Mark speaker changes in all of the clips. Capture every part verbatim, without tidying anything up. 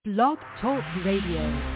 Speaker 1: Blog Talk Radio.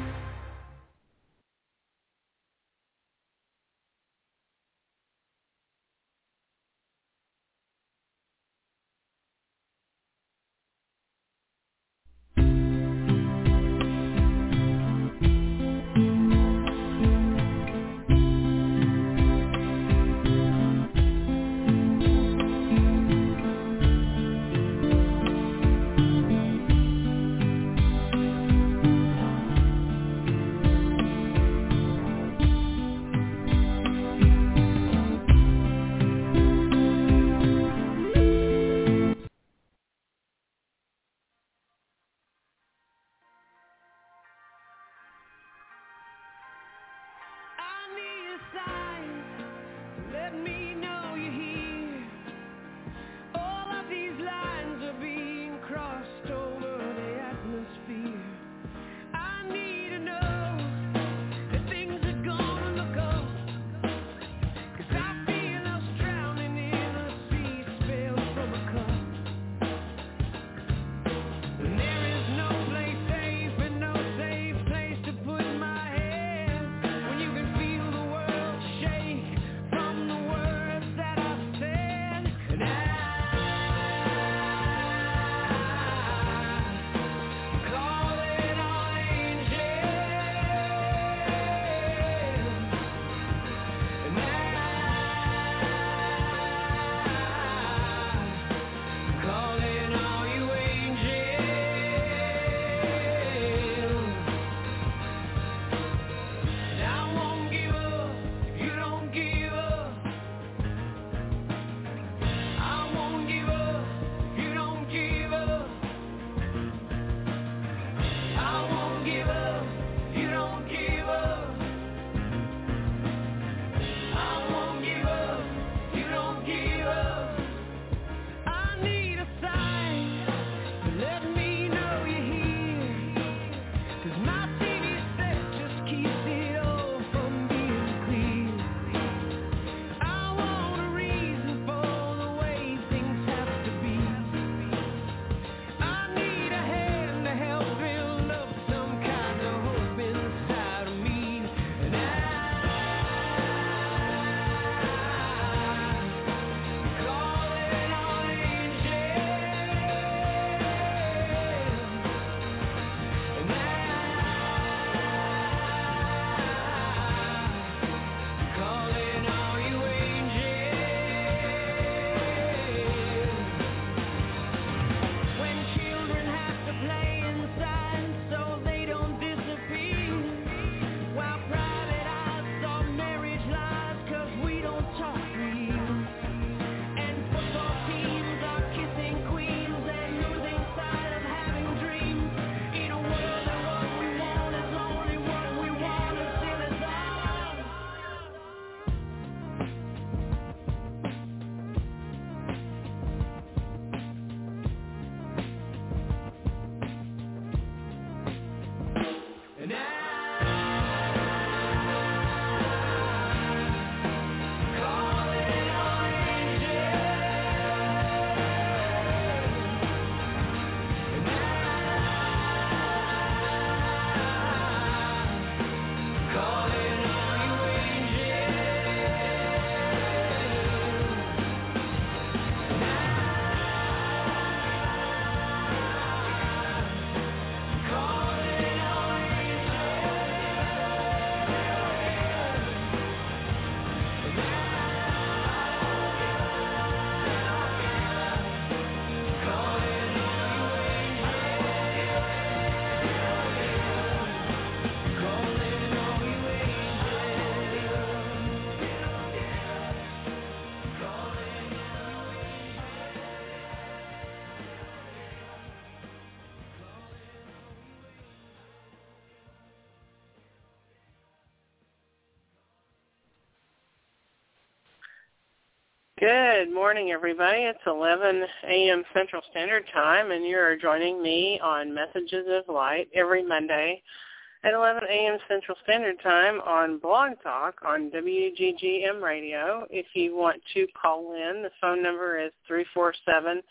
Speaker 2: Good morning, everybody. It's eleven a.m. Central Standard Time, and you're joining me on Messages of Light every Monday at eleven a.m. Central Standard Time on Blog Talk on W G G M Radio. If you want to call in, the phone number is three four seven,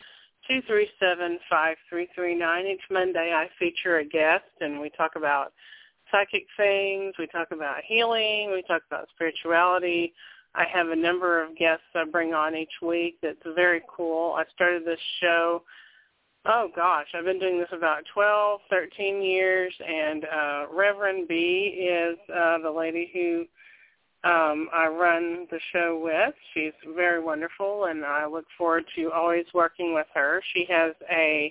Speaker 2: two three seven, five three three nine. Each Monday I feature a guest, and we talk about psychic things, we talk about healing, we talk about spirituality. I have a number of guests I bring on each week that's very cool. I started this show, oh gosh, I've been doing this about twelve, thirteen years, and uh, Reverend B is uh, the lady who um, I run the show with. She's very wonderful, and I look forward to always working with her. She has a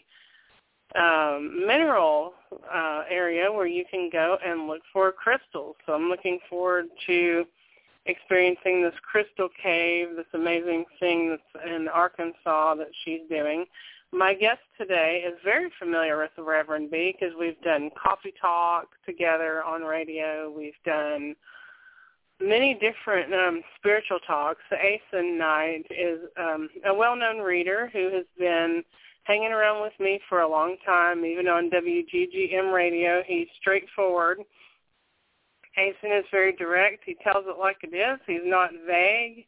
Speaker 2: um, mineral uh, area where you can go and look for crystals. So I'm looking forward to experiencing this crystal cave, this amazing thing that's in Arkansas that she's doing. My guest today is very familiar with the Reverend B because we've done coffee talk together on radio. We've done many different um, spiritual talks. Asen Knight is um, a well-known reader who has been hanging around with me for a long time, even on W G G M radio. He's straightforward. Asen is very direct. He tells it like it is. He's not vague.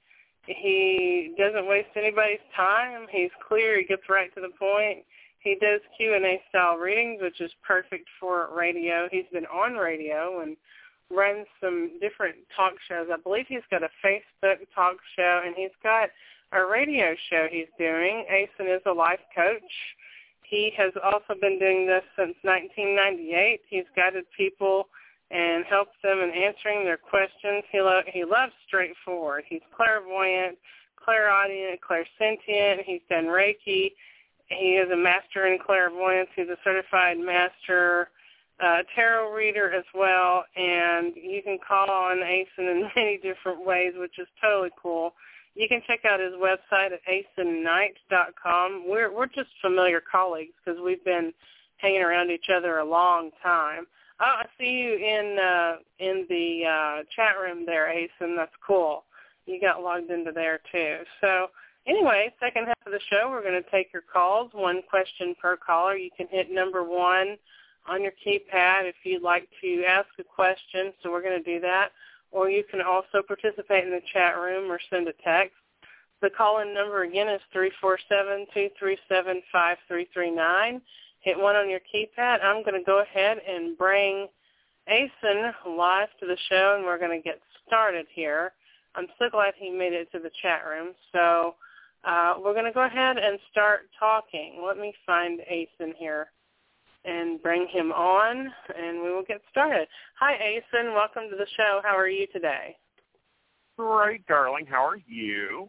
Speaker 2: He doesn't waste anybody's time. He's clear. He gets right to the point. He does Q and A style readings, which is perfect for radio. He's been on radio and runs some different talk shows. I believe he's got a Facebook talk show, and he's got a radio show he's doing. Asen is a life coach. He has also been doing this since nineteen ninety-eight. He's guided people and helps them in answering their questions. He, lo- he loves straightforward. He's clairvoyant, clairaudient, clairsentient. He's done Reiki. He is a master in clairvoyance. He's a certified master uh, tarot reader as well, and you can call on Asen in many different ways, which is totally cool. You can check out his website at asen knight dot com. We're, we're just familiar colleagues because we've been hanging around each other a long time. Oh, I see you in uh, in the uh, chat room there, Asen. That's cool. You got logged into there, too. So anyway, second half of the show, we're going to take your calls, one question per caller. You can hit number one on your keypad if you'd like to ask a question, so we're going to do that. Or you can also participate in the chat room or send a text. The call-in number, again, is three four seven, two three seven, five three three nine. Hit one on your keypad. I'm going to go ahead and bring Asen live to the show, and we're going to get started here. I'm so glad he made it to the chat room. So uh, we're going to go ahead and start talking. Let me find Asen here and bring him on, and we will get started. Hi, Asen. Welcome to the show. How are you today?
Speaker 3: Great, darling. How are you?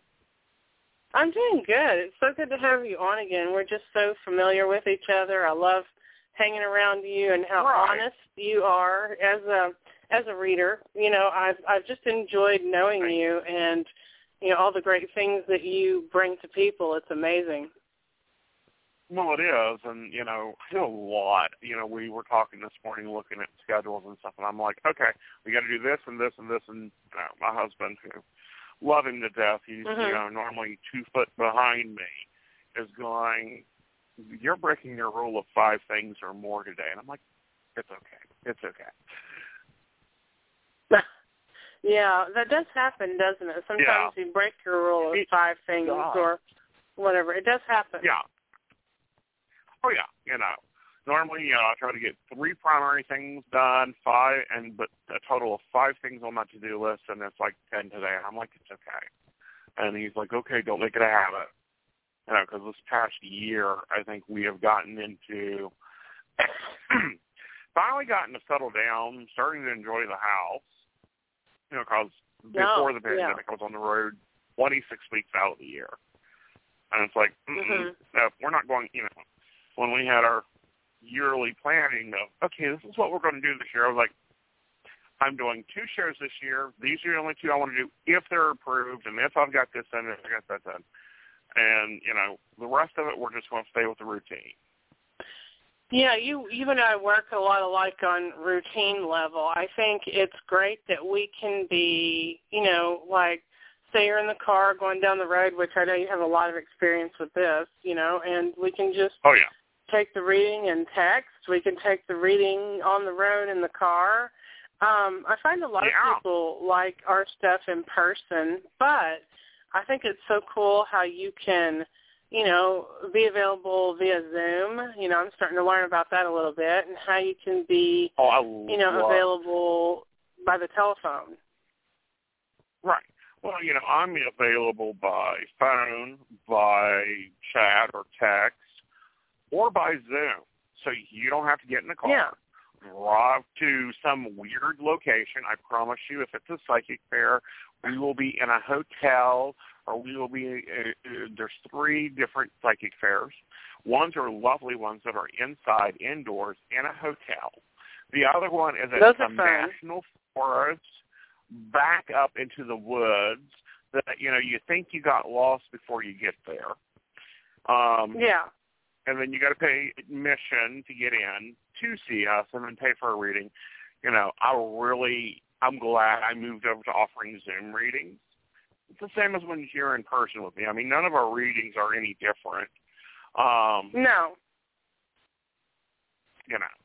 Speaker 2: I'm doing good. It's so good to have you on again. We're just so familiar with each other. I love hanging around you and how
Speaker 3: right.
Speaker 2: honest you are as a as a reader. You know, I've I've just enjoyed knowing
Speaker 3: right.
Speaker 2: you and you know all the great things that you bring to people. It's amazing.
Speaker 3: Well, it is, and you know, I do a lot. You know, we were talking this morning, looking at schedules and stuff, and I'm like, okay, we got to do this and this and this, and you know, my husband, who love him to death, he's
Speaker 2: mm-hmm.
Speaker 3: you know normally two foot behind me, is going, you're breaking your rule of five things or more today, and I'm like, it's okay, it's okay.
Speaker 2: Yeah, that does happen, doesn't it? Sometimes
Speaker 3: yeah.
Speaker 2: you break your rule of
Speaker 3: it,
Speaker 2: five things
Speaker 3: God.
Speaker 2: or whatever. It does happen.
Speaker 3: Yeah. Oh yeah, you know. Normally, you know, I try to get three primary things done, five, and but a total of five things on my to-do list, and it's like ten today. And I'm like, it's okay. And he's like, okay, don't make it a habit. You know, because this past year, I think we have gotten into, finally gotten to settle down, starting to enjoy the house. You know, because before
Speaker 2: no,
Speaker 3: the pandemic,
Speaker 2: yeah.
Speaker 3: I was on the road twenty-six weeks out of the year. And it's like, mm-mm,
Speaker 2: mm-hmm.
Speaker 3: no, we're not going, you know, when we had our yearly planning of, okay, this is what we're going to do this year. I was like, I'm doing two shows this year. These are the only two I want to do if they're approved and if I've got this done, if I got that done. And, you know, the rest of it, we're just going to stay with the routine.
Speaker 2: Yeah, you, you and I work a lot alike on routine level. I think it's great that we can be, you know, like, say you're in the car going down the road, which I know you have a lot of experience with this, you know, and we can just
Speaker 3: oh, yeah.
Speaker 2: take the reading in text. We can take the reading on the road in the car. Um, I find a lot
Speaker 3: yeah.
Speaker 2: of people like our stuff in person, but I think it's so cool how you can you know, be available via Zoom. You know, I'm starting to learn about that a little bit, and how you can be,
Speaker 3: oh, I
Speaker 2: you know,
Speaker 3: love
Speaker 2: available by the telephone.
Speaker 3: Right. Well, you know, I'm available by phone, by chat or text, or by Zoom. So you don't have to get in the car.
Speaker 2: Yeah.
Speaker 3: Drive to some weird location. I promise you, if it's a psychic fair, we will be in a hotel, or we will be, uh, uh, there's three different psychic fairs. Ones are lovely ones that are inside, indoors, in a hotel. The other one is at
Speaker 2: Those
Speaker 3: some
Speaker 2: are fun.
Speaker 3: national forest, back up into the woods that, you know, you think you got lost before you get there. Um,
Speaker 2: Yeah.
Speaker 3: And then you got to pay admission to get in to see us and then pay for a reading. You know, I really, I'm glad I moved over to offering Zoom readings. It's the same as when you're in person with me. I mean, none of our readings are any different. Um,
Speaker 2: No.
Speaker 3: You know.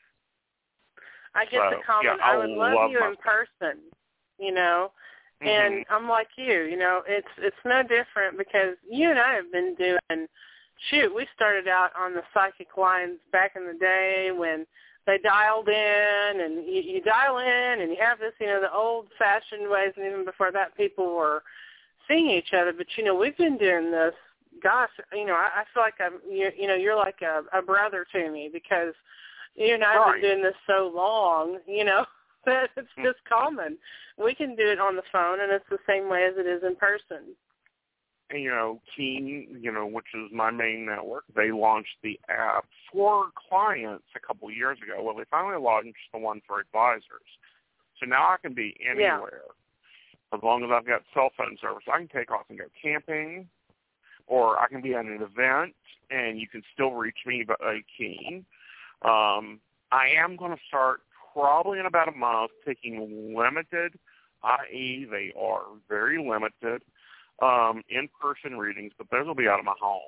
Speaker 2: I get
Speaker 3: so,
Speaker 2: the comment,
Speaker 3: yeah,
Speaker 2: I
Speaker 3: I
Speaker 2: would love,
Speaker 3: love
Speaker 2: you
Speaker 3: my
Speaker 2: in person, you know.
Speaker 3: Mm-hmm.
Speaker 2: And I'm like you, you know, it's it's no different, because you and I have been doing, shoot, we started out on the psychic lines back in the day when they dialed in, and you, you dial in and you have this, you know, the old-fashioned ways, and even before that people were seeing each other. But, you know, we've been doing this, gosh, you know, I, I feel like I'm, you, you know, you're like a, a brother to me, because you and I have
Speaker 3: Right.
Speaker 2: been doing this so long, you know, that it's just common. We can do it on the phone, and it's the same way as it is in person.
Speaker 3: And, you know, Keen, you know, which is my main network, they launched the app for clients a couple of years ago. Well, they finally launched the one for advisors. So now I can be anywhere. Yeah. As long as I've got cell phone service, I can take off and go camping, or I can be at an event, and you can still reach me by Keen. Um, I am going to start probably in about a month taking limited, that is they are very limited, um, in-person readings, but those will be out of my home.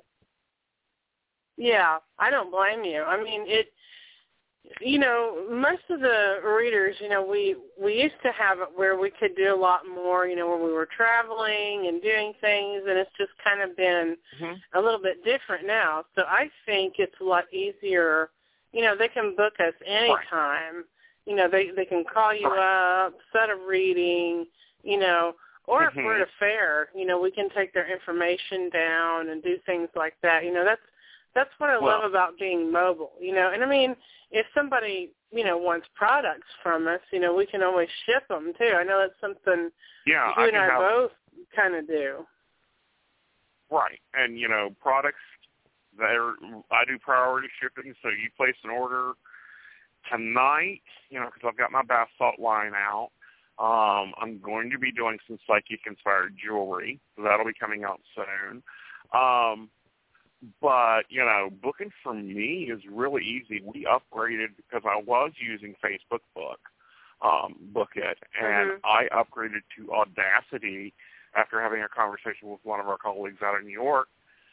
Speaker 2: Yeah, I don't blame you. I mean, it, you know, most of the readers, you know, we, we used to have it where we could do a lot more, you know, when we were traveling and doing things, and it's just kind of been mm-hmm. a little bit different now. So I think it's a lot easier. You know, they can book us anytime. Right. You know, they they can call you right. up, set a reading, you know, or mm-hmm. if we're at a fair, you know, we can take their information down and do things like that. You know, that's that's what I well, love about being mobile, you know. And, I mean, if somebody, you know, wants products from us, you know, we can always ship them, too. I know that's something
Speaker 3: yeah,
Speaker 2: you
Speaker 3: I
Speaker 2: and I
Speaker 3: have,
Speaker 2: both kind of do.
Speaker 3: Right. And, you know, products, they're, I do priority shipping, so you place an order tonight, you know, because I've got my bath salt line out. Um, I'm going to be doing some psychic-inspired jewelry, so that'll be coming out soon. Um, but, you know, booking for me is really easy. We upgraded because I was using Facebook Book, um, Book It, and mm-hmm. I upgraded to Audacity after having a conversation with one of our colleagues out in New York.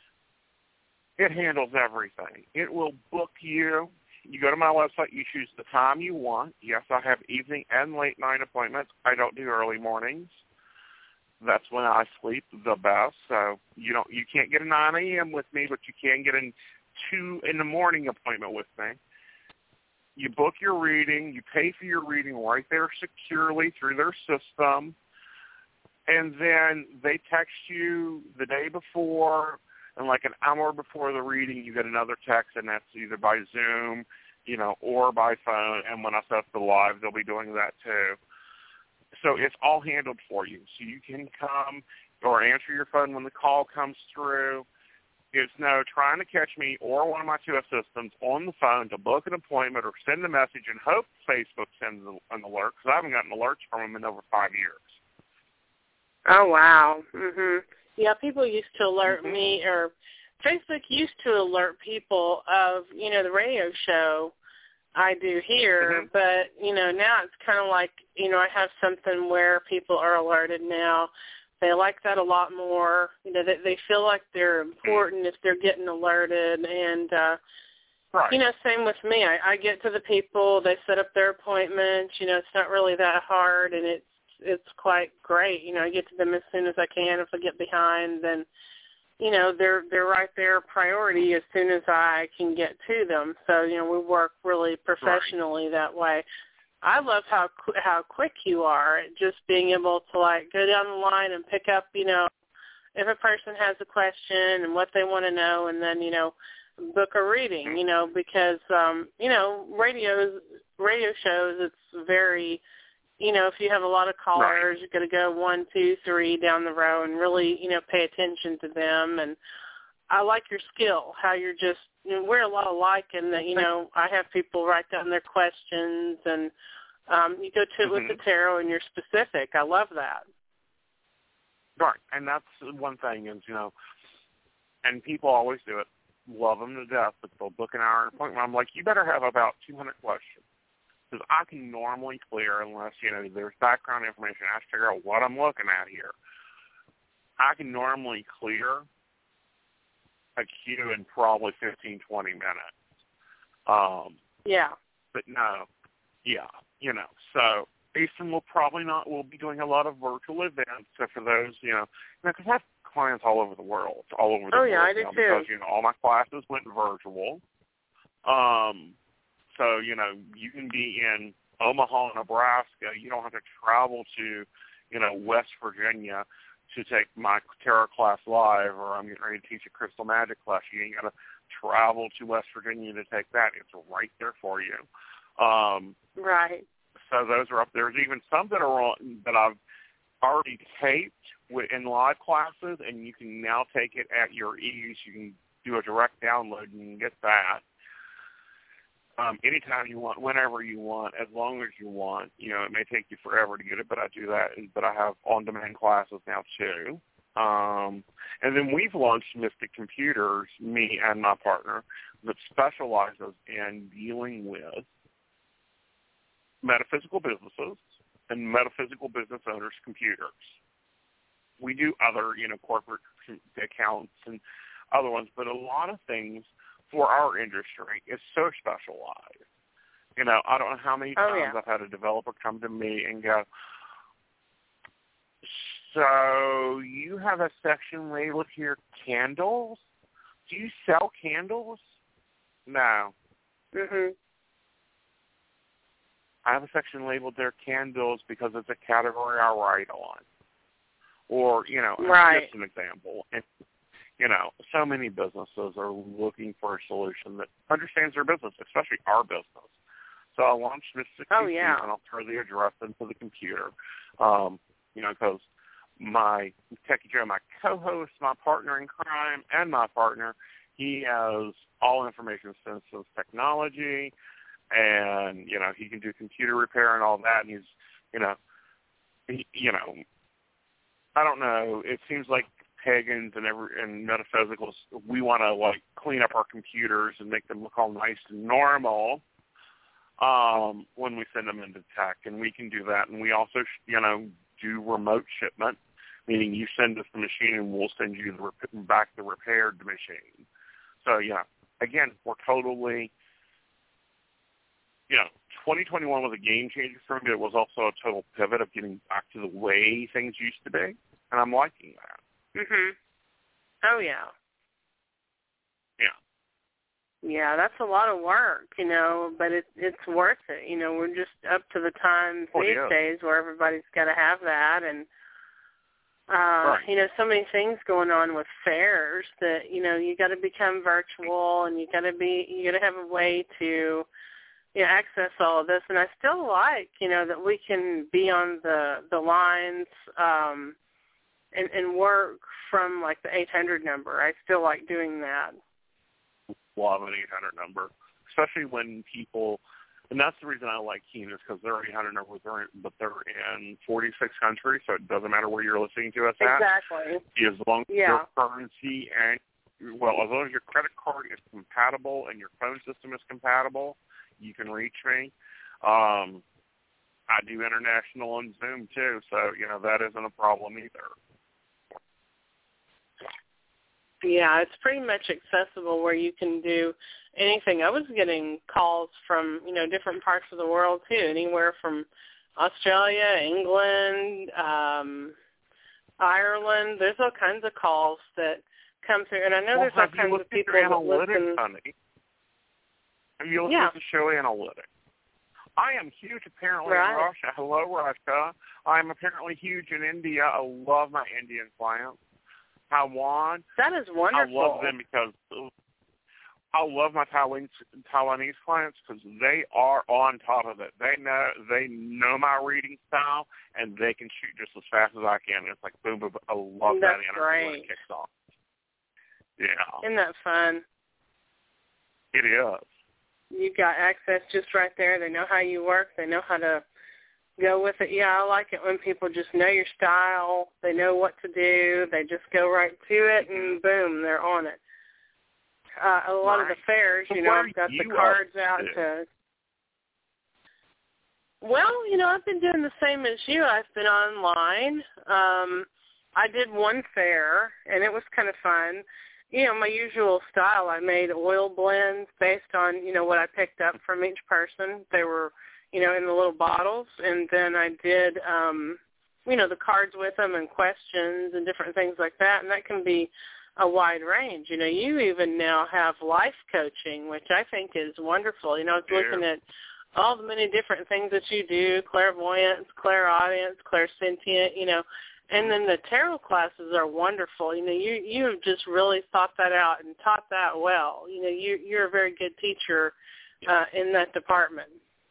Speaker 3: It handles everything. It will book you. You go to my website, you choose the time you want. Yes, I have evening and late night appointments. I don't do early mornings. That's when I sleep the best. So you don't, you can't get a nine a.m. with me, but you can get a two in the morning appointment with me. You book your reading. You pay for your reading right there securely through their system. And then they text you the day before, and like an hour before the reading, you get another text, and that's either by Zoom, you know, or by phone. And when I set up the live, they'll be doing that too. So it's all handled for you. So you can come or answer your phone when the call comes through. It's no trying to catch me or one of my two assistants on the phone to book an appointment or send a message and hope Facebook sends an alert, because I haven't gotten alerts from them in over five years.
Speaker 2: Oh, wow. Mhm. Yeah, people used to alert
Speaker 3: mm-hmm.
Speaker 2: me, or Facebook used to alert people of, you know, the radio show I do here, mm-hmm. but, you know, now it's kind of like, you know, I have something where people are alerted now. They like that a lot more. You know, they, they feel like they're important if they're getting alerted. And, uh,
Speaker 3: right.
Speaker 2: you know, same with me. I, I get to the people. They set up their appointments. You know, it's not really that hard, and it's it's quite great. You know, I get to them as soon as I can. If I get behind, then, you know, they're they're right there priority as soon as I can get to them. So, you know, we work really professionally right. that way. I love how how quick you are at just being able to, like, go down the line and pick up, you know, if a person has a question and what they want to know, and then, you know, book a reading, you know, because, um, you know, radios, radio shows, it's very, you know, if you have a lot of callers, right. you're going to go one, two, three down the row and really, you know, pay attention to them. And I like your skill, how you're just, you know, we're a lot alike in that, you know, I have people write down their questions, and um, you go to it mm-hmm. with the tarot and you're specific. I love that.
Speaker 3: Right, and that's one thing is, you know, and people always do it, love them to death, but they'll book an hour appointment. I'm like, you better have about two hundred questions, because I can normally clear, unless, you know, there's background information, I have to figure out what I'm looking at here. I can normally clear a queue in probably fifteen, twenty minutes. Um,
Speaker 2: yeah.
Speaker 3: But no, yeah, you know, so Eastern will probably not, will be doing a lot of virtual events, so for those, you know, because I have clients all over the world, all over the
Speaker 2: oh,
Speaker 3: world.
Speaker 2: Oh, yeah, I do
Speaker 3: you know,
Speaker 2: too.
Speaker 3: Because, you know, all my classes went virtual. Um, so, you know, you can be in Omaha, Nebraska. You don't have to travel to, you know, West Virginia to take my tarot class live, or I'm getting ready to teach a crystal magic class. You ain't got to travel to West Virginia to take that. It's right there for you. Um,
Speaker 2: right.
Speaker 3: So those are up. There's even some that are on, that I've already taped in live classes, and you can now take it at your ease. You can do a direct download and you can get that um, anytime you want, whenever you want, as long as you want. You know, it may take you forever to get it, but I do that. But I have on-demand classes now too. Um, and then we've launched Mystic Computers, me and my partner, that specializes in dealing with metaphysical businesses and metaphysical business owners' computers. We do other, you know, corporate accounts and other ones, but a lot of things for our industry is so specialized. You know, I don't know how many
Speaker 2: oh,
Speaker 3: times
Speaker 2: yeah.
Speaker 3: I've had a developer come to me and go, so you have a section labeled here, candles? Do you sell candles? No.
Speaker 2: Mm-hmm.
Speaker 3: I have a section labeled there, candles, because it's a category I write on. Or, you know,
Speaker 2: right.
Speaker 3: just an example. And, you know, so many businesses are looking for a solution that understands their business, especially our business. So I launched Mystic
Speaker 2: oh,
Speaker 3: Computers,
Speaker 2: yeah.
Speaker 3: and I'll throw the address into the computer, um, you know, because my Techie Joe, my co-host, my partner in crime, and my partner, he has all information systems technology, and, you know, he can do computer repair and all that, and he's, you know, he, you know, I don't know, it seems like pagans and every and metaphysicals, we want to, like, clean up our computers and make them look all nice and normal um, when we send them into tech, and we can do that. And we also, you know, do remote shipment, meaning you send us the machine and we'll send you the rep- back the repaired machine. So, yeah, again, we're totally... You know, twenty twenty-one was a game changer for me, but it was also a total pivot of getting back to the way things used to be, and I'm liking that.
Speaker 2: Mhm. Oh yeah.
Speaker 3: Yeah.
Speaker 2: Yeah, that's a lot of work, you know, but it it's worth it. You know, we're just up to the times
Speaker 3: oh,
Speaker 2: these
Speaker 3: yeah.
Speaker 2: days where everybody's got to have that, and uh,
Speaker 3: right.
Speaker 2: you know, so many things going on with fairs that you know you got to become virtual, and you got to be you got to have a way to. You know, access all of this, and I still like, you know, that we can be on the the lines um, and, and work from like the eight hundred number. I still like doing that.
Speaker 3: Love an eight hundred number, especially when people, and that's the reason I like Keen is because they're eight hundred numbers, they're in, but they're in forty-six countries, so it doesn't matter where you're listening to us at.
Speaker 2: Exactly.
Speaker 3: As long as
Speaker 2: yeah.
Speaker 3: your currency and well, as long as your credit card is compatible and your phone system is compatible, you can reach me. Um, I do international on Zoom, too, so, you know, that isn't a problem either.
Speaker 2: Yeah, it's pretty much accessible where you can do anything. I was getting calls from, you know, different parts of the world, too, anywhere from Australia, England, um, Ireland. There's all kinds of calls that come through. And I know
Speaker 3: well,
Speaker 2: there's all kinds of people that listen.
Speaker 3: Honey? Have you listened
Speaker 2: yeah.
Speaker 3: to the show Analytics? I am huge apparently
Speaker 2: right.
Speaker 3: in Russia. Hello, Russia. I'm apparently huge in India. I love my Indian clients. Taiwan.
Speaker 2: That is wonderful.
Speaker 3: I love them because I love my Taiwanese, Taiwanese clients because they are on top of it. They know they know my reading style, and they can shoot just as fast as I can. It's like boom, boom, boom. I love
Speaker 2: That's
Speaker 3: that energy
Speaker 2: great.
Speaker 3: when it kicks off. Yeah.
Speaker 2: Isn't that fun?
Speaker 3: It is.
Speaker 2: You've got access just right there. They know how you work. They know how to go with it. Yeah, I like it when people just know your style. They know what to do. They just go right to it, and boom, they're on it. Uh, a lot
Speaker 3: right.
Speaker 2: of the fairs,
Speaker 3: so
Speaker 2: you know, I've got the cards out to. Well, you know, I've been doing the same as you. I've been online. Um, I did one fair, and it was kind of fun. You know, my usual style, I made oil blends based on, you know, what I picked up from each person. They were, you know, in the little bottles. And then I did, um, you know, the cards with them and questions and different things like that. And that can be a wide range. You know, you even now have life coaching, which I think is wonderful. You know, I was looking at all the many different things that you do, clairvoyance, clairaudience, clairsentient, you know. And then the tarot classes are wonderful. You know, you you have just really thought that out and taught that well. You know, you you're a very good teacher uh, in that department.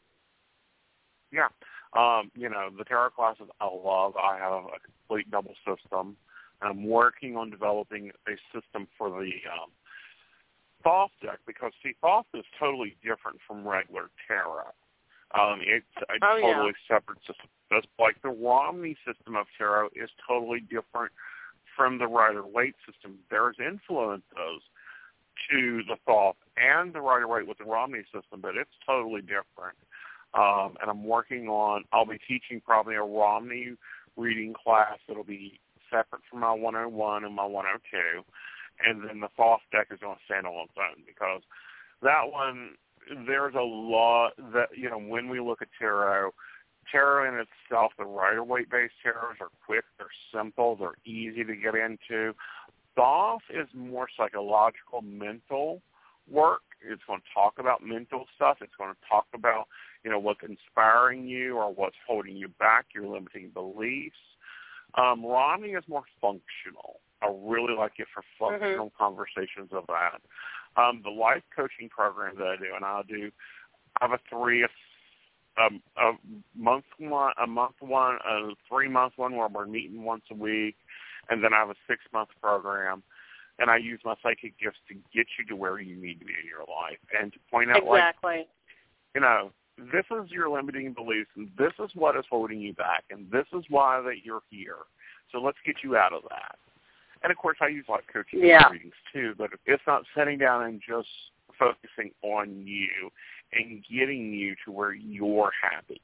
Speaker 3: Yeah. Um, you know, the tarot classes I love. I have a complete double system. I'm working on developing a system for the um, Thoth deck because, see, Thoth is totally different from regular tarot. Um, it's a
Speaker 2: oh,
Speaker 3: totally
Speaker 2: yeah.
Speaker 3: separate system. Just like the Romney system of tarot is totally different from the Rider-Waite system. There's influences to the Thoth and the Rider-Waite with the Romney system, but it's totally different. Um, and I'm working on, I'll be teaching probably a Romney reading class that'll be separate from my one oh one and my one oh two. And then the Thoth deck is going to stand on its own because that one, there's a lot that, you know, when we look at tarot, tarot in itself, the Rider-Waite-based tarots are quick, they're simple, they're easy to get into. Thoth is more psychological, mental work. It's going to talk about mental stuff. It's going to talk about, you know, what's inspiring you or what's holding you back, your limiting beliefs. Um, Romney is more functional. I really like it for functional mm-hmm. conversations of that. Um, the life coaching program that I do, and I do, I have a three, um, a month one, a month one, a three month one where we're meeting once a week, and then I have a six month program, and I use my psychic gifts to get you to where you need to be in your life, and to point out,
Speaker 2: exactly.
Speaker 3: like, you know, this is your limiting beliefs, and this is what is holding you back, and this is why that you're here. So let's get you out of that. And, of course, I use life coaching
Speaker 2: yeah.
Speaker 3: readings, too, but it's not sitting down and just focusing on you and getting you to where you're happy.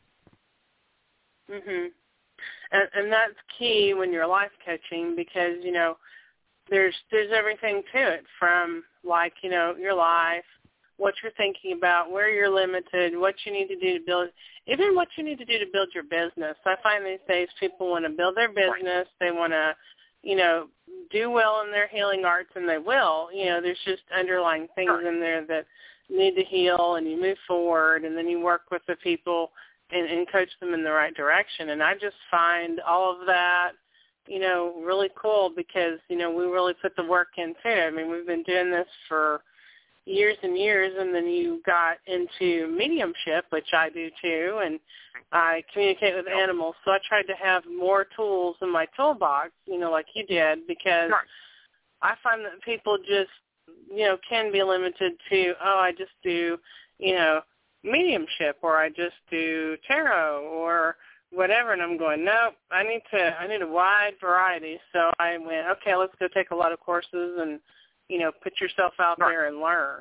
Speaker 2: Mhm. And, and that's key when you're life coaching because, you know, there's there's everything to it from, like, you know, your life, what you're thinking about, where you're limited, what you need to do to build, even what you need to do to build your business. I find these days people want to build their business. They want to, you know, do well in their healing arts, and they will. You know, there's just underlying things
Speaker 3: sure.
Speaker 2: in there that need to heal, and you move forward, and then you work with the people and, and coach them in the right direction. And I just find all of that, you know, really cool because, you know, we really put the work into it. I mean, we've been doing this for years and years, and then you got into mediumship, which I do too, and I communicate with animals. So I tried to have more tools in my toolbox, you know, like you did, because
Speaker 3: sure.
Speaker 2: I find that people just, you know, can be limited to, oh, I just do, you know, mediumship, or I just do tarot, or whatever. And I'm going, nope, I need to, I need a wide variety. So I went, okay, let's go take a lot of courses and, you know, put yourself out
Speaker 3: right.
Speaker 2: there and learn.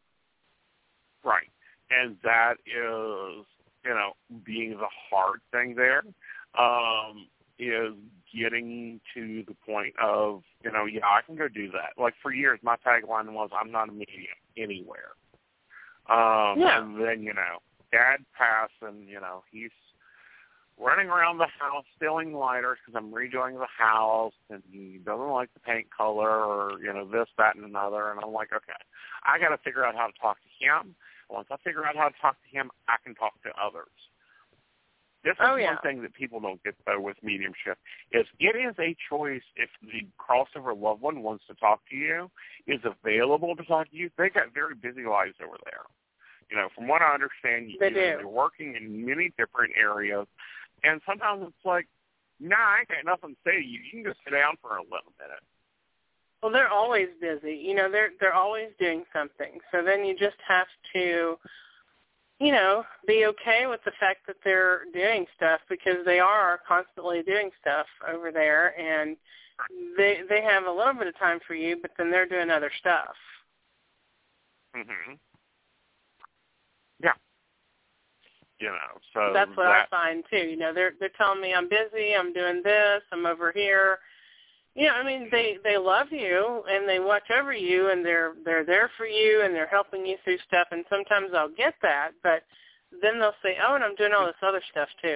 Speaker 3: Right. And that is, you know, being the hard thing there, um, is getting to the point of, you know, yeah, I can go do that. Like for years, my tagline was, I'm not a medium anywhere. Um,
Speaker 2: yeah.
Speaker 3: And then, you know, Dad passed, and, you know, he's running around the house stealing lighters because I'm redoing the house, and he doesn't like the paint color or, you know, this, that, and another. And I'm like, okay, I got to figure out how to talk to him. Once I figure out how to talk to him, I can talk to others. This is
Speaker 2: oh, yeah.
Speaker 3: one thing that people don't get, though, with mediumship, is it is a choice if the crossover loved one wants to talk to you, is available to talk to you. They got very busy lives over there. You know, from what I understand, you,
Speaker 2: they
Speaker 3: you know,
Speaker 2: do.
Speaker 3: they're working in many different areas, and sometimes it's like, nah, I ain't got nothing to say to you. You can just sit down for a little minute.
Speaker 2: Well, they're always busy. You know, they're they're always doing something. So then you just have to, you know, be okay with the fact that they're doing stuff, because they are constantly doing stuff over there, and they they have a little bit of time for you, but then they're doing other stuff.
Speaker 3: Mhm. Yeah. You know, so
Speaker 2: that's what
Speaker 3: that,
Speaker 2: I find too. You know, they're they're telling me I'm busy, I'm doing this, I'm over here. You know, I mean, they they love you and they watch over you, and they're they're there for you, and they're helping you through stuff. And sometimes I'll get that, but then they'll say, "Oh, and I'm doing all this other stuff too."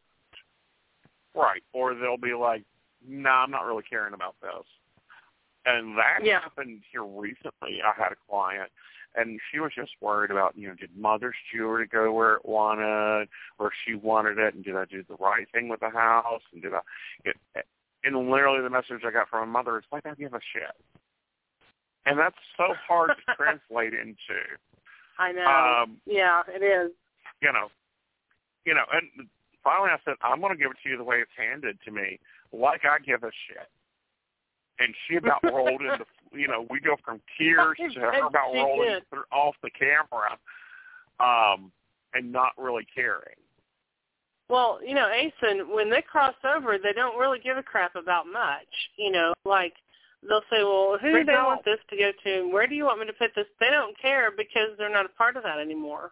Speaker 3: Right, or they'll be like, "No, nah, I'm not really caring about this." And that
Speaker 2: yeah.
Speaker 3: happened here recently. I had a client, and she was just worried about, you know, did Mother's jewelry go where it wanted, or she wanted it, and did I do the right thing with the house, and did I get? And literally the message I got from my mother is, like, I give a shit. And that's so hard to translate into.
Speaker 2: I know.
Speaker 3: Um,
Speaker 2: yeah, it is.
Speaker 3: You know, you know, and finally I said, I'm going to give it to you the way it's handed to me, like I give a shit. And she about rolled into, you know, we go from tears to her about rolling through, off the camera um, and not really caring.
Speaker 2: Well, you know, Asen, when they cross over, they don't really give a crap about much. You know, like they'll say, well, who
Speaker 3: they
Speaker 2: do they
Speaker 3: don't.
Speaker 2: want this to go to? Where do you want me to put this? They don't care because they're not a part of that anymore.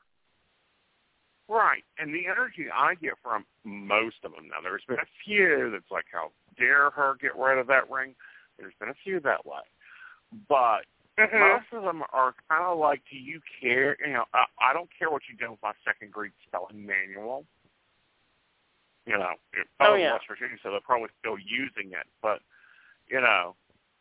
Speaker 3: Right. And the energy I get from most of them, now there's been a few that's like, how dare her get rid of that ring? There's been a few that way. But mm-hmm. most of them are kind of like, do you care? You know, I, I don't care what you do with my second grade spelling manual. You know,
Speaker 2: oh, yeah.
Speaker 3: West Virginia, so they're probably still using it. But, you know,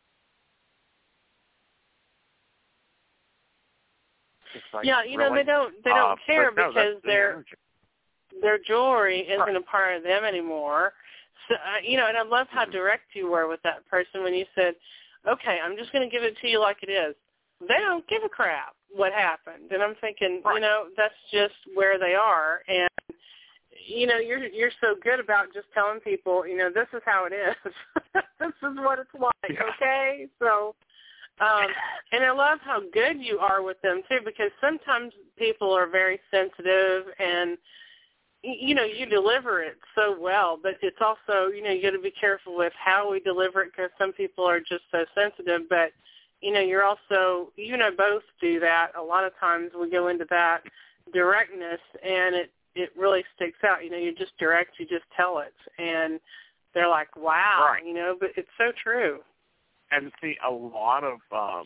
Speaker 3: it's like,
Speaker 2: yeah, you
Speaker 3: really?
Speaker 2: know, they don't they don't
Speaker 3: uh,
Speaker 2: care
Speaker 3: no,
Speaker 2: because
Speaker 3: the
Speaker 2: their
Speaker 3: energy.
Speaker 2: their jewelry isn't
Speaker 3: right.
Speaker 2: a part of them anymore. So, uh, you know, and I love how
Speaker 3: mm-hmm.
Speaker 2: direct you were with that person when you said, okay, I'm just going to give it to you like it is. They don't give a crap what happened. And I'm thinking,
Speaker 3: right.
Speaker 2: you know, that's just where they are. And you know, you're you're so good about just telling people, you know, this is how it is. This is what it's like,
Speaker 3: yeah.
Speaker 2: okay? So, um, and I love how good you are with them, too, because sometimes people are very sensitive and, you know, you deliver it so well, but it's also, you know, you got to be careful with how we deliver it because some people are just so sensitive. But, you know, you're also, you and I both do that. A lot of times we go into that directness, and it, it really sticks out. You know, you just direct, you just tell it. And they're like, wow,
Speaker 3: right.
Speaker 2: you know, but it's so true.
Speaker 3: And see, a lot of um,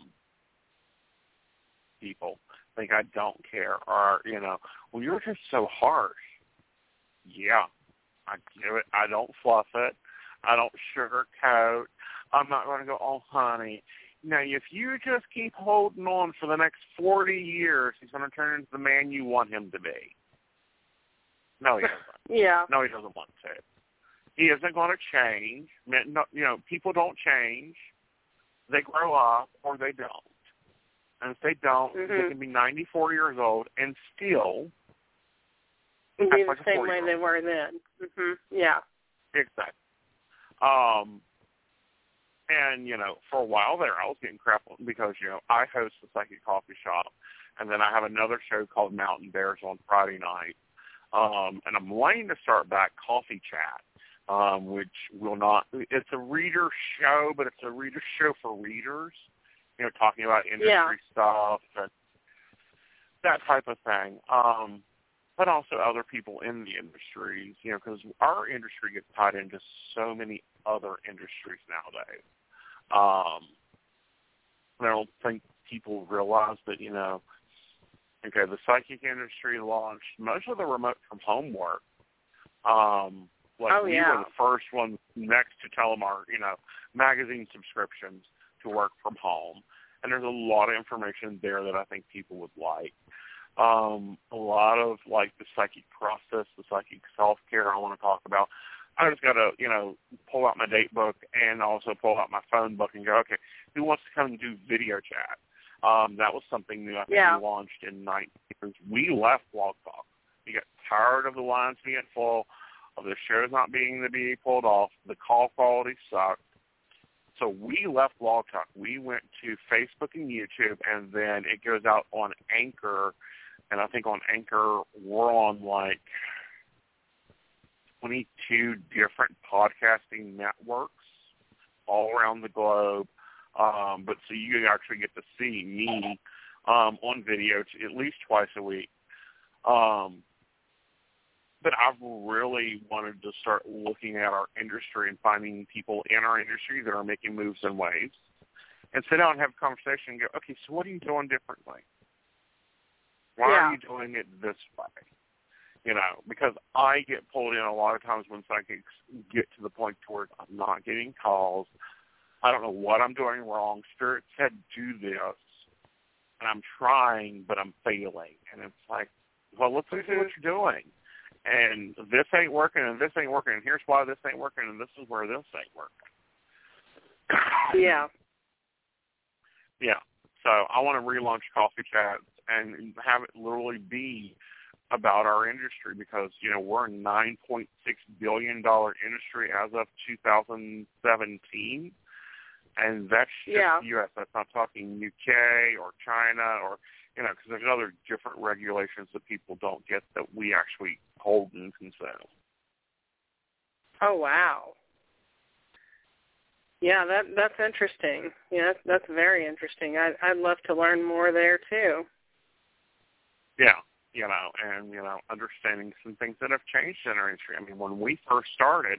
Speaker 3: people think I don't care or, you know, well, you're just so harsh. Yeah, I give it. I don't fluff it. I don't sugarcoat. I'm not going to go, oh, honey. Now, if you just keep holding on for the next forty years, he's going to turn into the man you want him to be. No, he doesn't.
Speaker 2: Yeah.
Speaker 3: No, he doesn't want to. He isn't going to change. You know, people don't change. They grow up or they don't. And if they don't,
Speaker 2: mm-hmm.
Speaker 3: they can be ninety-four years old and still
Speaker 2: be the
Speaker 3: like
Speaker 2: same way they were then. Mm-hmm. Yeah.
Speaker 3: Exactly. Um, and, you know, for a while there, I was getting crap because, you know, I host the Psychic Coffee Shop, and then I have another show called Mountain Bears on Friday night. Um, and I'm waiting to start back Coffee Chat, um, which will not, it's a reader show, but it's a reader show for readers, you know, talking about industry
Speaker 2: yeah.
Speaker 3: stuff and that type of thing. Um, but also other people in the industries, you know, because our industry gets tied into so many other industries nowadays. Um, I don't think people realize that, you know, okay, the psychic industry launched most of the remote from home work Um, like
Speaker 2: oh,
Speaker 3: we
Speaker 2: yeah.
Speaker 3: were the first ones next to Telemart, you know, magazine subscriptions to work from home. And there's a lot of information there that I think people would like. Um, a lot of, like, the psychic process, the psychic self-care I want to talk about. I just got to, you know, pull out my date book and also pull out my phone book and go, okay, who wants to come and do video chat? Um, that was something new I think
Speaker 2: yeah.
Speaker 3: we launched in nineteen. We left Blog Talk. We got tired of the lines being full, of the shows not being to be pulled off. The call quality sucked. So we left Blog Talk. We went to Facebook and YouTube, and then it goes out on Anchor. And I think on Anchor, we're on like twenty-two different podcasting networks all around the globe. Um, but so you actually get to see me um, on video t- at least twice a week. Um, but I've really wanted to start looking at our industry and finding people in our industry that are making moves and waves, and sit down and have a conversation and go, okay, so what are you doing differently? Why
Speaker 2: yeah.
Speaker 3: are you doing it this way? You know, because I get pulled in a lot of times when psychics get to the point where I'm not getting calls. I don't know what I'm doing wrong. Spirit said do this, and I'm trying, but I'm failing. And it's like, well, let's see what you're doing. And this ain't working, and this ain't working, and here's why this ain't working, and this is where this ain't working.
Speaker 2: Yeah.
Speaker 3: Yeah. So I want to relaunch Coffee Chats and have it literally be about our industry because, you know, we're a nine point six billion dollars industry as of two thousand seventeen, and that's just
Speaker 2: yeah.
Speaker 3: the U S That's not talking U K or China or, you know, because there's other different regulations that people don't get that we actually hold and consume.
Speaker 2: Oh, wow. Yeah, that that's interesting. Yeah, that's, that's very interesting. I, I'd love to learn more there, too.
Speaker 3: Yeah, you know, and, you know, understanding some things that have changed in our industry. I mean, when we first started,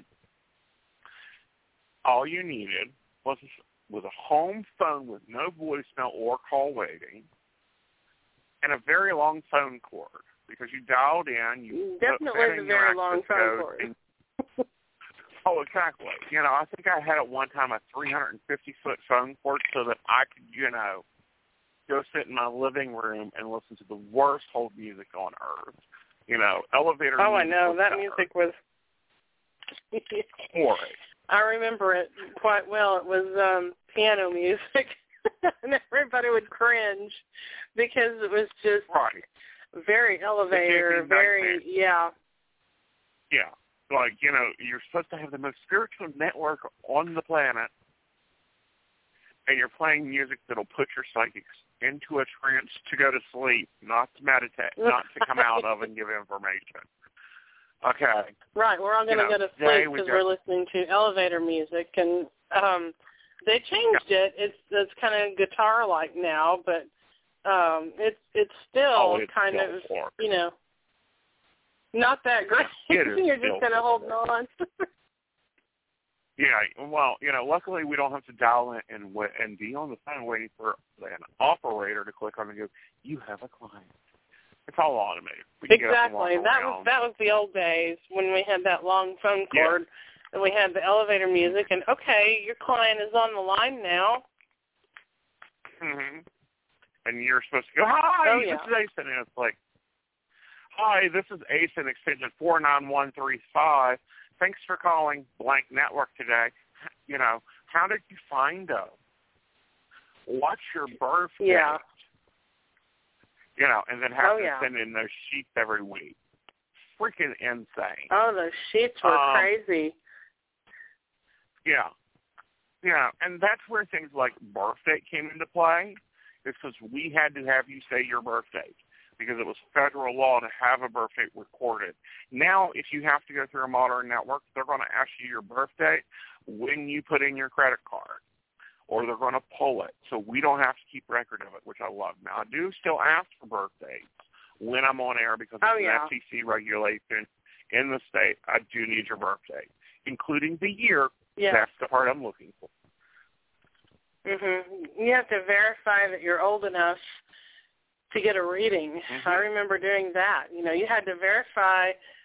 Speaker 3: all you needed was, was a home phone with no voicemail or call waiting and a very long phone cord because you dialed in. You
Speaker 2: Definitely a very long phone cord.
Speaker 3: And, oh, exactly. You know, I think I had at one time a three hundred fifty foot phone cord so that I could, you know, go sit in my living room and listen to the worst hold music on earth. You know, elevator
Speaker 2: oh,
Speaker 3: music. Oh,
Speaker 2: I know.
Speaker 3: was
Speaker 2: that
Speaker 3: better.
Speaker 2: music was
Speaker 3: horrid.
Speaker 2: I remember it quite well. It was um, piano music, and everybody would cringe because it was just
Speaker 3: right.
Speaker 2: very elevator, very, yeah.
Speaker 3: Yeah. Like, you know, you're supposed to have the most spiritual network on the planet, and you're playing music that'll put your psychics into a trance to go to sleep, not to meditate, not to come out of and give information. Okay.
Speaker 2: Right, we're all going to go to sleep because we're listening to elevator music, and um, they changed yeah. it. It's it's kind of guitar-like now, but um, it's it's still
Speaker 3: oh, it's
Speaker 2: kind
Speaker 3: still
Speaker 2: of,
Speaker 3: fork.
Speaker 2: you know, not that great. You're just kind of holding on.
Speaker 3: Yeah, well, you know, luckily we don't have to dial in and, and be on the phone waiting for an operator to click on and go, you have a client. It's all automated. We can
Speaker 2: exactly. That was that was the old days when we had that long phone cord yeah. and we had the elevator music and, okay, your client is on the line now.
Speaker 3: Mm-hmm. And you're supposed to go, hi,
Speaker 2: oh, yeah.
Speaker 3: this is Asen. And it's like, hi, this is Asen, extension four nine one three five. Thanks for calling Blank Network today. You know, how did you find us? What's your birthday?
Speaker 2: Yeah.
Speaker 3: You know, and then have
Speaker 2: oh,
Speaker 3: to
Speaker 2: yeah.
Speaker 3: send in those sheets every week. Freaking insane.
Speaker 2: Oh, those sheets were
Speaker 3: um,
Speaker 2: crazy.
Speaker 3: Yeah. Yeah, and that's where things like birthday came into play, is because we had to have you say your birthday, because it was federal law to have a birthday recorded. Now, if you have to go through a modern network, they're going to ask you your birthday when you put in your credit card, or they're going to pull it. So we don't have to keep record of it, which I love. Now, I do still ask for birthdays when I'm on air because
Speaker 2: oh,
Speaker 3: it's
Speaker 2: yeah.
Speaker 3: an F C C regulation in the state. I do need your birthday, including the year.
Speaker 2: Yeah.
Speaker 3: That's the part I'm looking for.
Speaker 2: Mhm. You have to verify that you're old enough to get a reading.
Speaker 3: Mm-hmm.
Speaker 2: I remember doing that. You know, you had to verify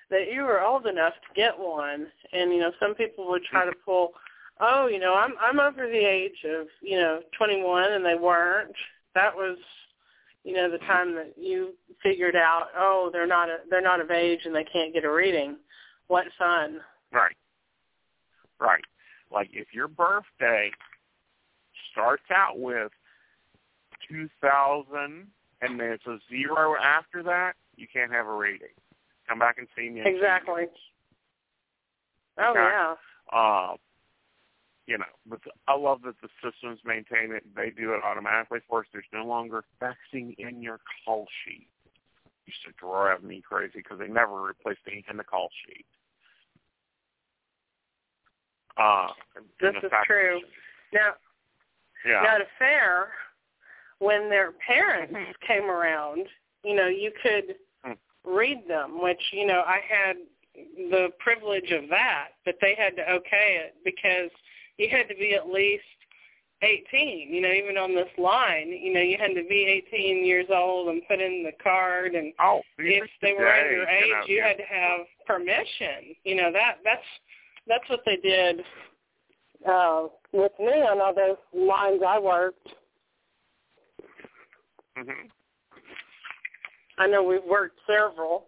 Speaker 2: that you were old enough to get one. And, you know, some people would try to pull, oh, you know, I'm I'm over the age of, you know, twenty-one, and they weren't. That was, you know, the time that you figured out, oh, they're not a, they're not of age and they can't get a reading. What fun.
Speaker 3: Right. Right. Like if your birthday starts out with two thousand and there's a zero after that, you can't have a reading. Come back and see me.
Speaker 2: Exactly. Oh,
Speaker 3: okay?
Speaker 2: yeah.
Speaker 3: Uh, you know, but I love that the systems maintain it. They do it automatically for us. There's no longer faxing in your call sheet. Used to drive me crazy because they never replaced the ink in the call sheet. Uh,
Speaker 2: this is true.
Speaker 3: Machine.
Speaker 2: Now,
Speaker 3: yeah.
Speaker 2: now, at a fair, when their parents came around, you know, you could
Speaker 3: hmm.
Speaker 2: read them, which, you know, I had the privilege of that, but they had to okay it because you had to be at least eighteen, you know, even on this line, you know, you had to be eighteen years old and put in the card, and
Speaker 3: oh,
Speaker 2: if they were
Speaker 3: today,
Speaker 2: underage,
Speaker 3: you, know,
Speaker 2: you
Speaker 3: yeah.
Speaker 2: had to have permission. You know, that that's that's what they did uh, with me on all those lines I worked.
Speaker 3: Mm-hmm.
Speaker 2: I know we've worked several.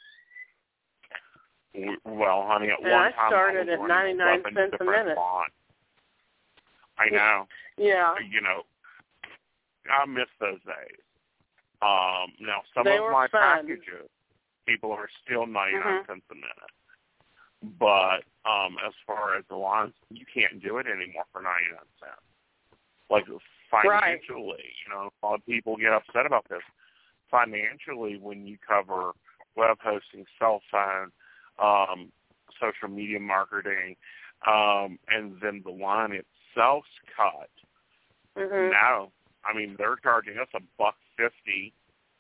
Speaker 3: Well, honey, at
Speaker 2: and
Speaker 3: one
Speaker 2: I
Speaker 3: time
Speaker 2: started
Speaker 3: I was
Speaker 2: at ninety-nine cents a minute.
Speaker 3: Bonds. I know.
Speaker 2: Yeah.
Speaker 3: You know, I miss those days. Um, now, some
Speaker 2: they
Speaker 3: of
Speaker 2: were
Speaker 3: my
Speaker 2: fun.
Speaker 3: packages, people are still ninety-nine
Speaker 2: mm-hmm.
Speaker 3: cents a minute. But um, as far as the lines, you can't do it anymore for ninety-nine cents. Like financially,
Speaker 2: right.
Speaker 3: you know, a lot of people get upset about this. Financially, when you cover web hosting, cell phone, um, social media marketing, um, and then the line itself's cut.
Speaker 2: Mm-hmm.
Speaker 3: Now, I mean, they're charging us a buck fifty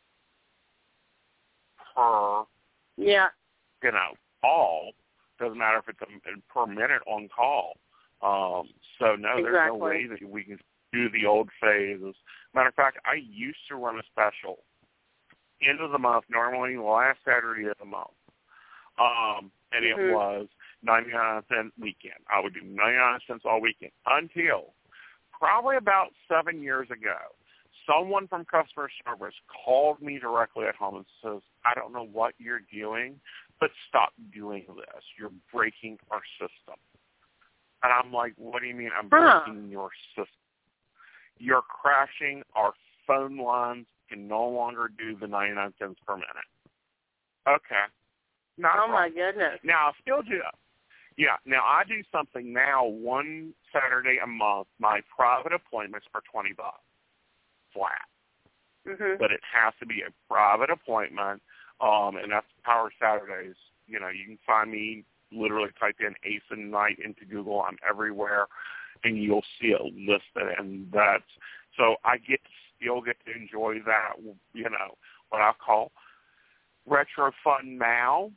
Speaker 3: per,
Speaker 2: yeah,
Speaker 3: you know, call. Doesn't matter if it's a, per minute on call. Um, so no,
Speaker 2: exactly.
Speaker 3: there's no way that we can do the old phases. Matter of fact, I used to run a special end of the month, normally last Saturday of the month. Um, and
Speaker 2: mm-hmm.
Speaker 3: it was ninety-nine cents weekend. I would do ninety-nine cents all weekend until probably about seven years ago. Someone from customer service called me directly at home and says, I don't know what you're doing, but stop doing this. You're breaking our system. And I'm like, what do you mean I'm
Speaker 2: huh.
Speaker 3: breaking your system? You're crashing our phone lines. Can no longer do the ninety-nine cents per minute. Okay. Not
Speaker 2: oh,
Speaker 3: a
Speaker 2: my goodness.
Speaker 3: Now, I still do Yeah, now I do something now one Saturday a month. My private appointments are twenty bucks flat.
Speaker 2: Mm-hmm.
Speaker 3: But it has to be a private appointment, um, and that's Power Saturdays. You know, you can find me, literally type in Ace and Night into Google. I'm everywhere, and you'll see it listed, and that's, so I get to still get to enjoy that, you know, what I call retro fun now,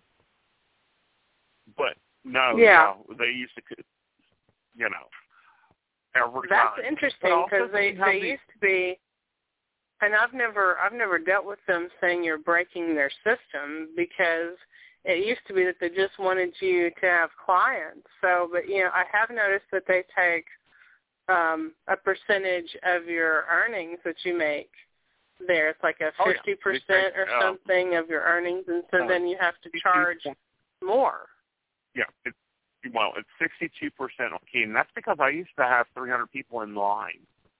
Speaker 3: but no,
Speaker 2: yeah.
Speaker 3: no, they used to, you know, every
Speaker 2: That's
Speaker 3: time.
Speaker 2: interesting because they, they the, used to be, and I've never I've never dealt with them saying you're breaking their system because it used to be that they just wanted you to have clients. So, but you know, I have noticed that they take um, a percentage of your earnings that you make there. It's like a fifty percent
Speaker 3: oh, yeah.
Speaker 2: or something um, of your earnings, and so uh, then you have to charge more.
Speaker 3: Yeah, it's, well, it's sixty-two percent on key, and that's because I used to have three hundred people in line.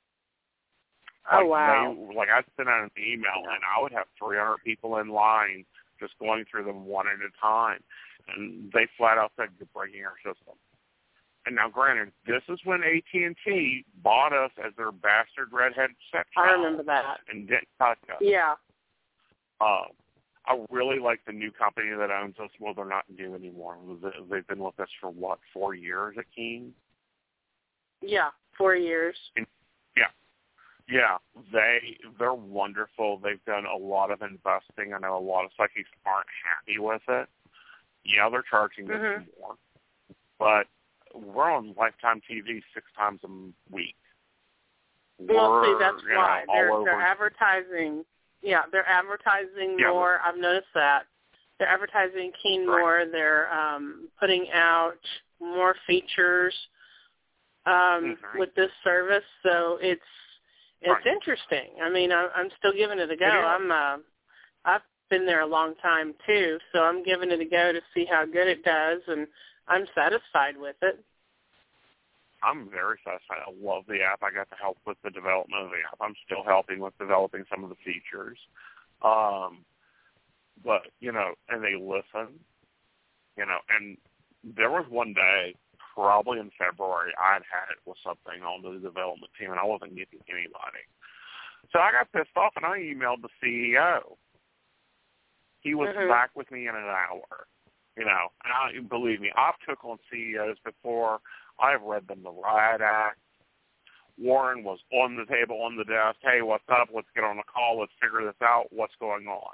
Speaker 3: Like
Speaker 2: oh, wow.
Speaker 3: They, like I sent out an email, and I would have three hundred people in line just going through them one at a time. And they flat out said, you're breaking our system. And now, granted, this is when A T and T bought us as their bastard redhead sex
Speaker 2: I remember that.
Speaker 3: And didn't touch us.
Speaker 2: Yeah.
Speaker 3: Uh, I really like the new company that owns us. Well, they're not new anymore. They've been with us for, what, four years at Keene?
Speaker 2: Yeah, four years.
Speaker 3: And, yeah. Yeah, they, they're wonderful. They've done a lot of investing. I know a lot of psychics aren't happy with it. Yeah, they're charging us
Speaker 2: mm-hmm.
Speaker 3: more. But we're on Lifetime T V six times a week.
Speaker 2: Well,
Speaker 3: we're,
Speaker 2: see, that's
Speaker 3: you
Speaker 2: why.
Speaker 3: know,
Speaker 2: they're,
Speaker 3: all
Speaker 2: they're
Speaker 3: over.
Speaker 2: advertising. Yeah, they're advertising
Speaker 3: yeah,
Speaker 2: more. I've noticed that. they're advertising Keen
Speaker 3: Right.
Speaker 2: more. They're um, putting out more features um,
Speaker 3: Mm-hmm.
Speaker 2: with this service. So it's it's
Speaker 3: Right.
Speaker 2: interesting. I mean, I, I'm still giving it a go.
Speaker 3: It is.
Speaker 2: I'm uh, I've been there a long time too, so I'm giving it a go to see how good it does, and I'm satisfied with it.
Speaker 3: I'm very satisfied. I love the app. I got to help with the development of the app. I'm still helping with developing some of the features. Um, but, you know, and they listen, you know, and there was one day, probably in February, I'd had it with something on the development team, and I wasn't getting anybody. So I got pissed off, and I emailed the C E O. He was
Speaker 2: Mhm.
Speaker 3: back with me in an hour, you know, and I, believe me, I've took on C E Os before. I've read them the riot act. Warren was on the table, on the desk. Hey, what's up? Let's get on a call. Let's figure this out. What's going on?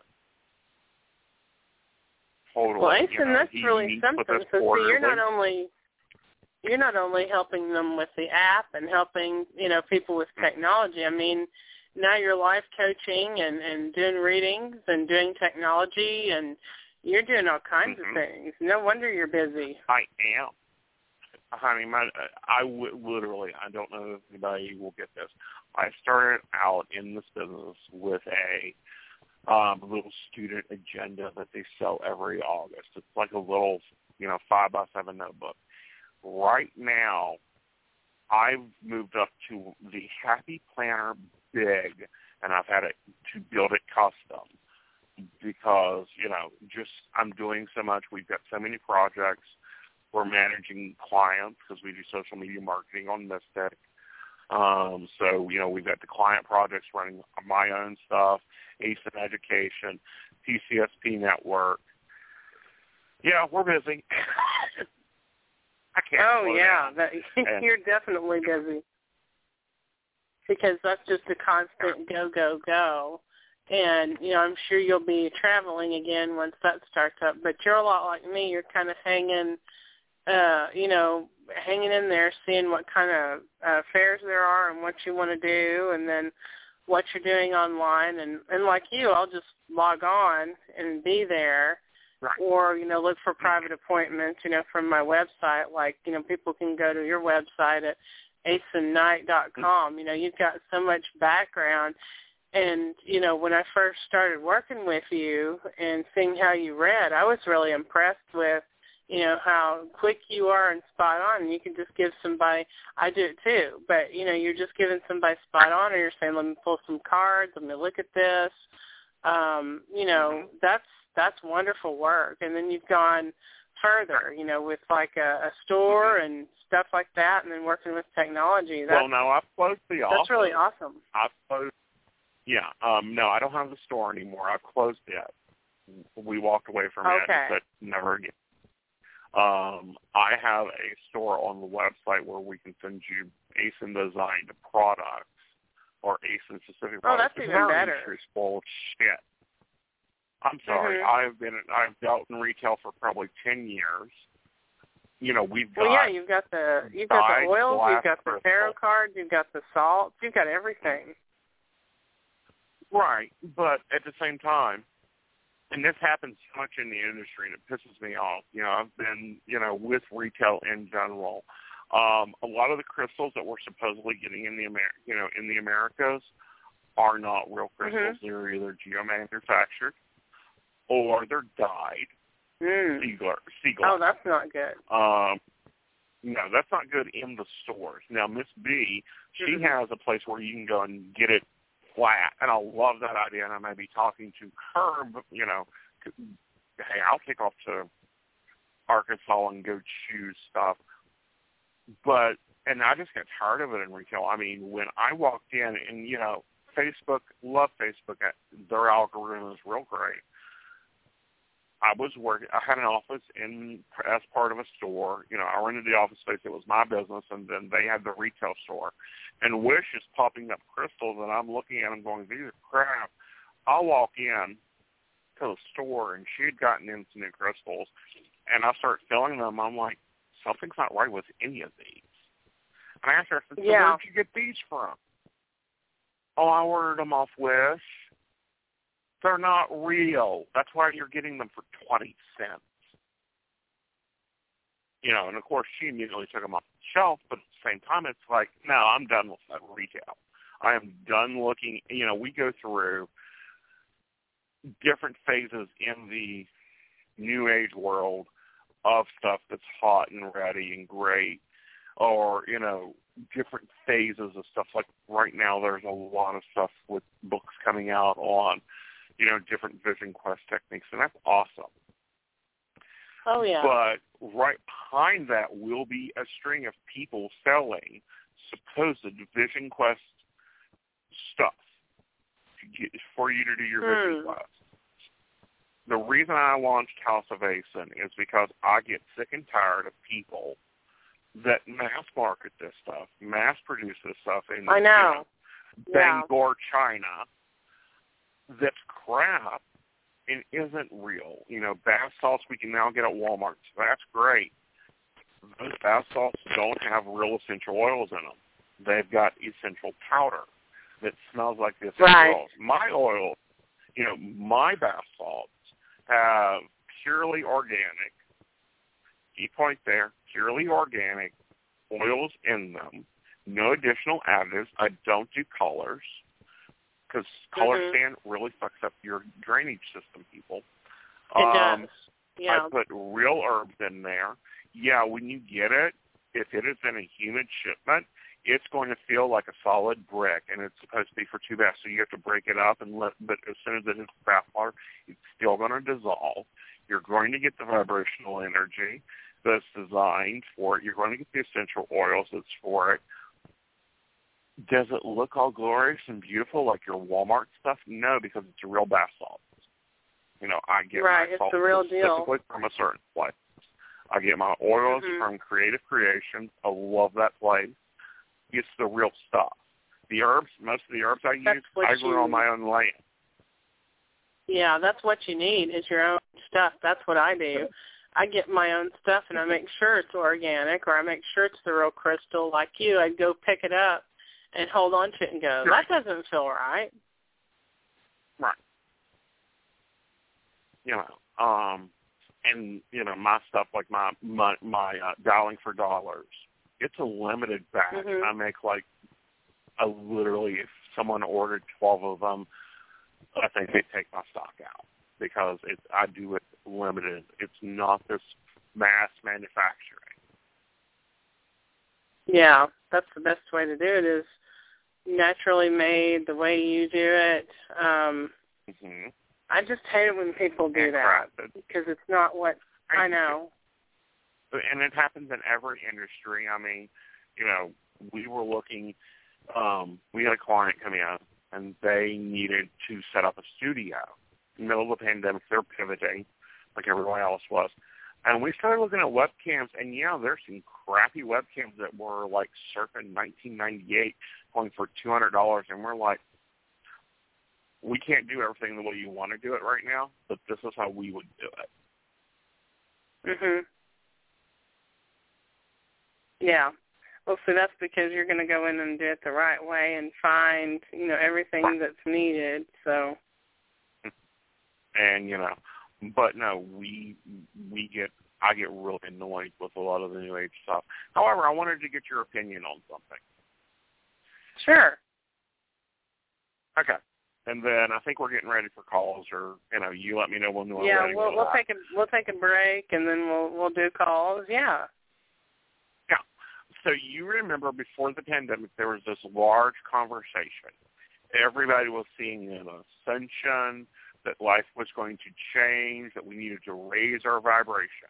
Speaker 3: Totally.
Speaker 2: Well, Asen,
Speaker 3: you know,
Speaker 2: that's
Speaker 3: he
Speaker 2: really
Speaker 3: meets
Speaker 2: something.
Speaker 3: with us
Speaker 2: So, see, you're not
Speaker 3: quarterly.
Speaker 2: only you're not only helping them with the app and helping, you know, people with technology. I mean, now you're life coaching and, and doing readings and doing technology, and you're doing all kinds
Speaker 3: Mm-hmm.
Speaker 2: of things. No wonder you're busy.
Speaker 3: I am. I mean, my, I w- literally, I don't know if anybody will get this. I started out in this business with a um, little student agenda that they sell every August. It's like a little, you know, five by seven notebook. Right now, I've moved up to the Happy Planner Big, and I've had it to build it custom because, you know, just I'm doing so much. We've got so many projects. We're managing clients because we do social media marketing on Mystic. Um, so, you know, we've got the client projects running my own stuff, Asen Education, P C S P Network. Yeah, we're busy. I can't
Speaker 2: Oh,
Speaker 3: slow
Speaker 2: yeah.
Speaker 3: down.
Speaker 2: That,
Speaker 3: And-
Speaker 2: you're definitely busy because that's just a constant go, go, go. And, you know, I'm sure you'll be traveling again once that starts up. But you're a lot like me. You're kind of hanging Uh, you know, hanging in there, seeing what kind of uh, fairs there are and what you want to do, and then what you're doing online. And, and like you, I'll just log on and be there,
Speaker 3: Right.
Speaker 2: or, you know, look for private appointments, you know, from my website. Like, you know, people can go to your website at asen knight dot com. You know, you've got so much background. And, you know, when I first started working with you and seeing how you read, I was really impressed with, you know, how quick you are and spot on. And you can just give somebody, I do it too, but, you know, you're just giving somebody spot on, or you're saying, let me pull some cards, let me look at this. Um, you know,
Speaker 3: Mm-hmm.
Speaker 2: that's that's wonderful work. And then you've gone further, you know, with like a, a store
Speaker 3: Mm-hmm.
Speaker 2: and stuff like that, and then working with technology. That's,
Speaker 3: well, no, I've closed the office.
Speaker 2: that's really awesome.
Speaker 3: I've closed. Yeah. Um, no, I don't have the store anymore. I've closed it. We walked away from it
Speaker 2: Okay.
Speaker 3: and said never again. Um, I have a store on the website where we can send you Asen designed products or Asen specific
Speaker 2: Oh,
Speaker 3: products.
Speaker 2: that's even
Speaker 3: Our
Speaker 2: better.
Speaker 3: industry's full of shit. I'm sorry.
Speaker 2: Mhm.
Speaker 3: I've been I've dealt in retail for probably ten years. You know, we've got
Speaker 2: Well, yeah, you've got the you've got the
Speaker 3: dyed
Speaker 2: oils,
Speaker 3: glass
Speaker 2: you've got the
Speaker 3: crystal.
Speaker 2: tarot cards, you've got the salts, you've got everything.
Speaker 3: Right, but at the same time, and this happens so much in the industry, and it pisses me off. You know, I've been, you know, with retail in general. Um, a lot of the crystals that we're supposedly getting in the Amer- you know, in the Americas are not real crystals.
Speaker 2: Mm-hmm.
Speaker 3: They're either geo-manufactured or they're dyed.
Speaker 2: Mm.
Speaker 3: Seagler, Seagler.
Speaker 2: Oh, that's not good.
Speaker 3: Um, no, that's not good in the stores. Now, Miss B, she
Speaker 2: Mhm.
Speaker 3: has a place where you can go and get it flat, and I love that idea, and I may be talking to her, but, you know, hey, I'll kick off to Arkansas and go choose stuff. But, and I just get tired of it in retail. I mean, when I walked in, and, you know, Facebook, love Facebook, their algorithm is real great. I was working, I had an office in, as part of a store. You know, I rented the office space. It was my business, and then they had the retail store. And Wish is popping up crystals, and I'm looking at them going, these are crap. I'll walk in to the store, and she had gotten in some new crystals, and I start filling them. I'm like, something's not right with any of these. And I asked her, I said, so
Speaker 2: Yeah.
Speaker 3: where'd you get these from? Oh, I ordered them off Wish. They're not real. That's why you're getting them for twenty cents. You know, and of course she immediately took them off the shelf, but at the same time it's like, no, I'm done with that retail. I am done looking, you know, we go through different phases in the new age world of stuff that's hot and ready and great, or, you know, different phases of stuff. Like right now there's a lot of stuff with books coming out on, you know, different Vision Quest techniques, and that's awesome.
Speaker 2: Oh, yeah.
Speaker 3: But right behind that will be a string of people selling supposed Vision Quest stuff to get, for you to do your
Speaker 2: hmm.
Speaker 3: Vision Quest. The reason I launched House of Asen is because I get sick and tired of people that mass market this stuff, mass produce this stuff in
Speaker 2: I know.
Speaker 3: You know,
Speaker 2: yeah.
Speaker 3: Bangor, China, that's crap and isn't real. You know, bath salts we can now get at Walmart. So that's great. Those bath salts don't have real essential oils in them. They've got essential powder that smells like the essential
Speaker 2: right.
Speaker 3: oils. My oil, you know, my bath salts have purely organic, key point there, purely organic oils in them, no additional additives. I don't do colors because color
Speaker 2: mm-hmm.
Speaker 3: sand really fucks up your drainage system, people.
Speaker 2: It
Speaker 3: um,
Speaker 2: does. Yeah.
Speaker 3: I put real herbs in there. Yeah, when you get it, if it is in a humid shipment, it's going to feel like a solid brick, and it's supposed to be for two baths. So you have to break it up, and let. But as soon as it hits bath water, it's still going to dissolve. You're going to get the vibrational energy that's designed for it. You're going to get the essential oils that's for it. Does it look all glorious and beautiful like your Walmart stuff? No, because it's a real bath salt. You know, I get
Speaker 2: right,
Speaker 3: my
Speaker 2: it's
Speaker 3: salt
Speaker 2: the real deal.
Speaker 3: specifically from a certain place. I get my oils
Speaker 2: mm-hmm.
Speaker 3: from Creative Creations. I love that place. It's the real stuff. The herbs, most of the herbs I
Speaker 2: that's
Speaker 3: use, I grew
Speaker 2: you,
Speaker 3: on my own land.
Speaker 2: Yeah, that's what you need is your own stuff. That's what I do. I get my own stuff, and I make sure it's organic, or I make sure it's the real crystal. Like you, I'd go pick it up and hold on to it and go,
Speaker 3: right.
Speaker 2: that doesn't feel right.
Speaker 3: Right. You know, um, and, you know, my stuff, like my, my, my uh, Dialing for Dollars, it's a limited batch.
Speaker 2: Mm-hmm.
Speaker 3: I make, like, a literally, if someone ordered twelve of them, I think they take my stock out because it's, I do it limited. It's not this mass manufacturing.
Speaker 2: Yeah, that's the best way to do it is naturally made the way you do it. Um,
Speaker 3: mm-hmm.
Speaker 2: I just hate it when people do
Speaker 3: and
Speaker 2: that
Speaker 3: crafted.
Speaker 2: because it's not what I, I know.
Speaker 3: And it happens in every industry. I mean, you know, we were looking, um, we had a client come in, and they needed to set up a studio. In the middle of the pandemic, they're pivoting, like everyone else was. And we started looking at webcams, and, yeah, there's some crappy webcams that were, like, circa nineteen ninety-eight, going for two hundred dollars, and we're like, we can't do everything the way you want to do it right now, but this is how we would do it.
Speaker 2: Mhm. Yeah. Well, so that's because you're going to go in and do it the right way and find, you know, everything
Speaker 3: right.
Speaker 2: that's needed. So.
Speaker 3: And, you know, but no, we we get, I get really annoyed with a lot of the New Age stuff. However, I wanted to get your opinion on something.
Speaker 2: Sure.
Speaker 3: Okay. And then I think we're getting ready for calls, or, you know, you let me know when we're
Speaker 2: yeah,
Speaker 3: ready.
Speaker 2: Yeah, we'll, we'll take a we'll take a break, and then we'll we'll do calls. Yeah.
Speaker 3: Yeah. So you remember before the pandemic, there was this large conversation. Everybody was seeing an ascension, that life was going to change, that we needed to raise our vibration.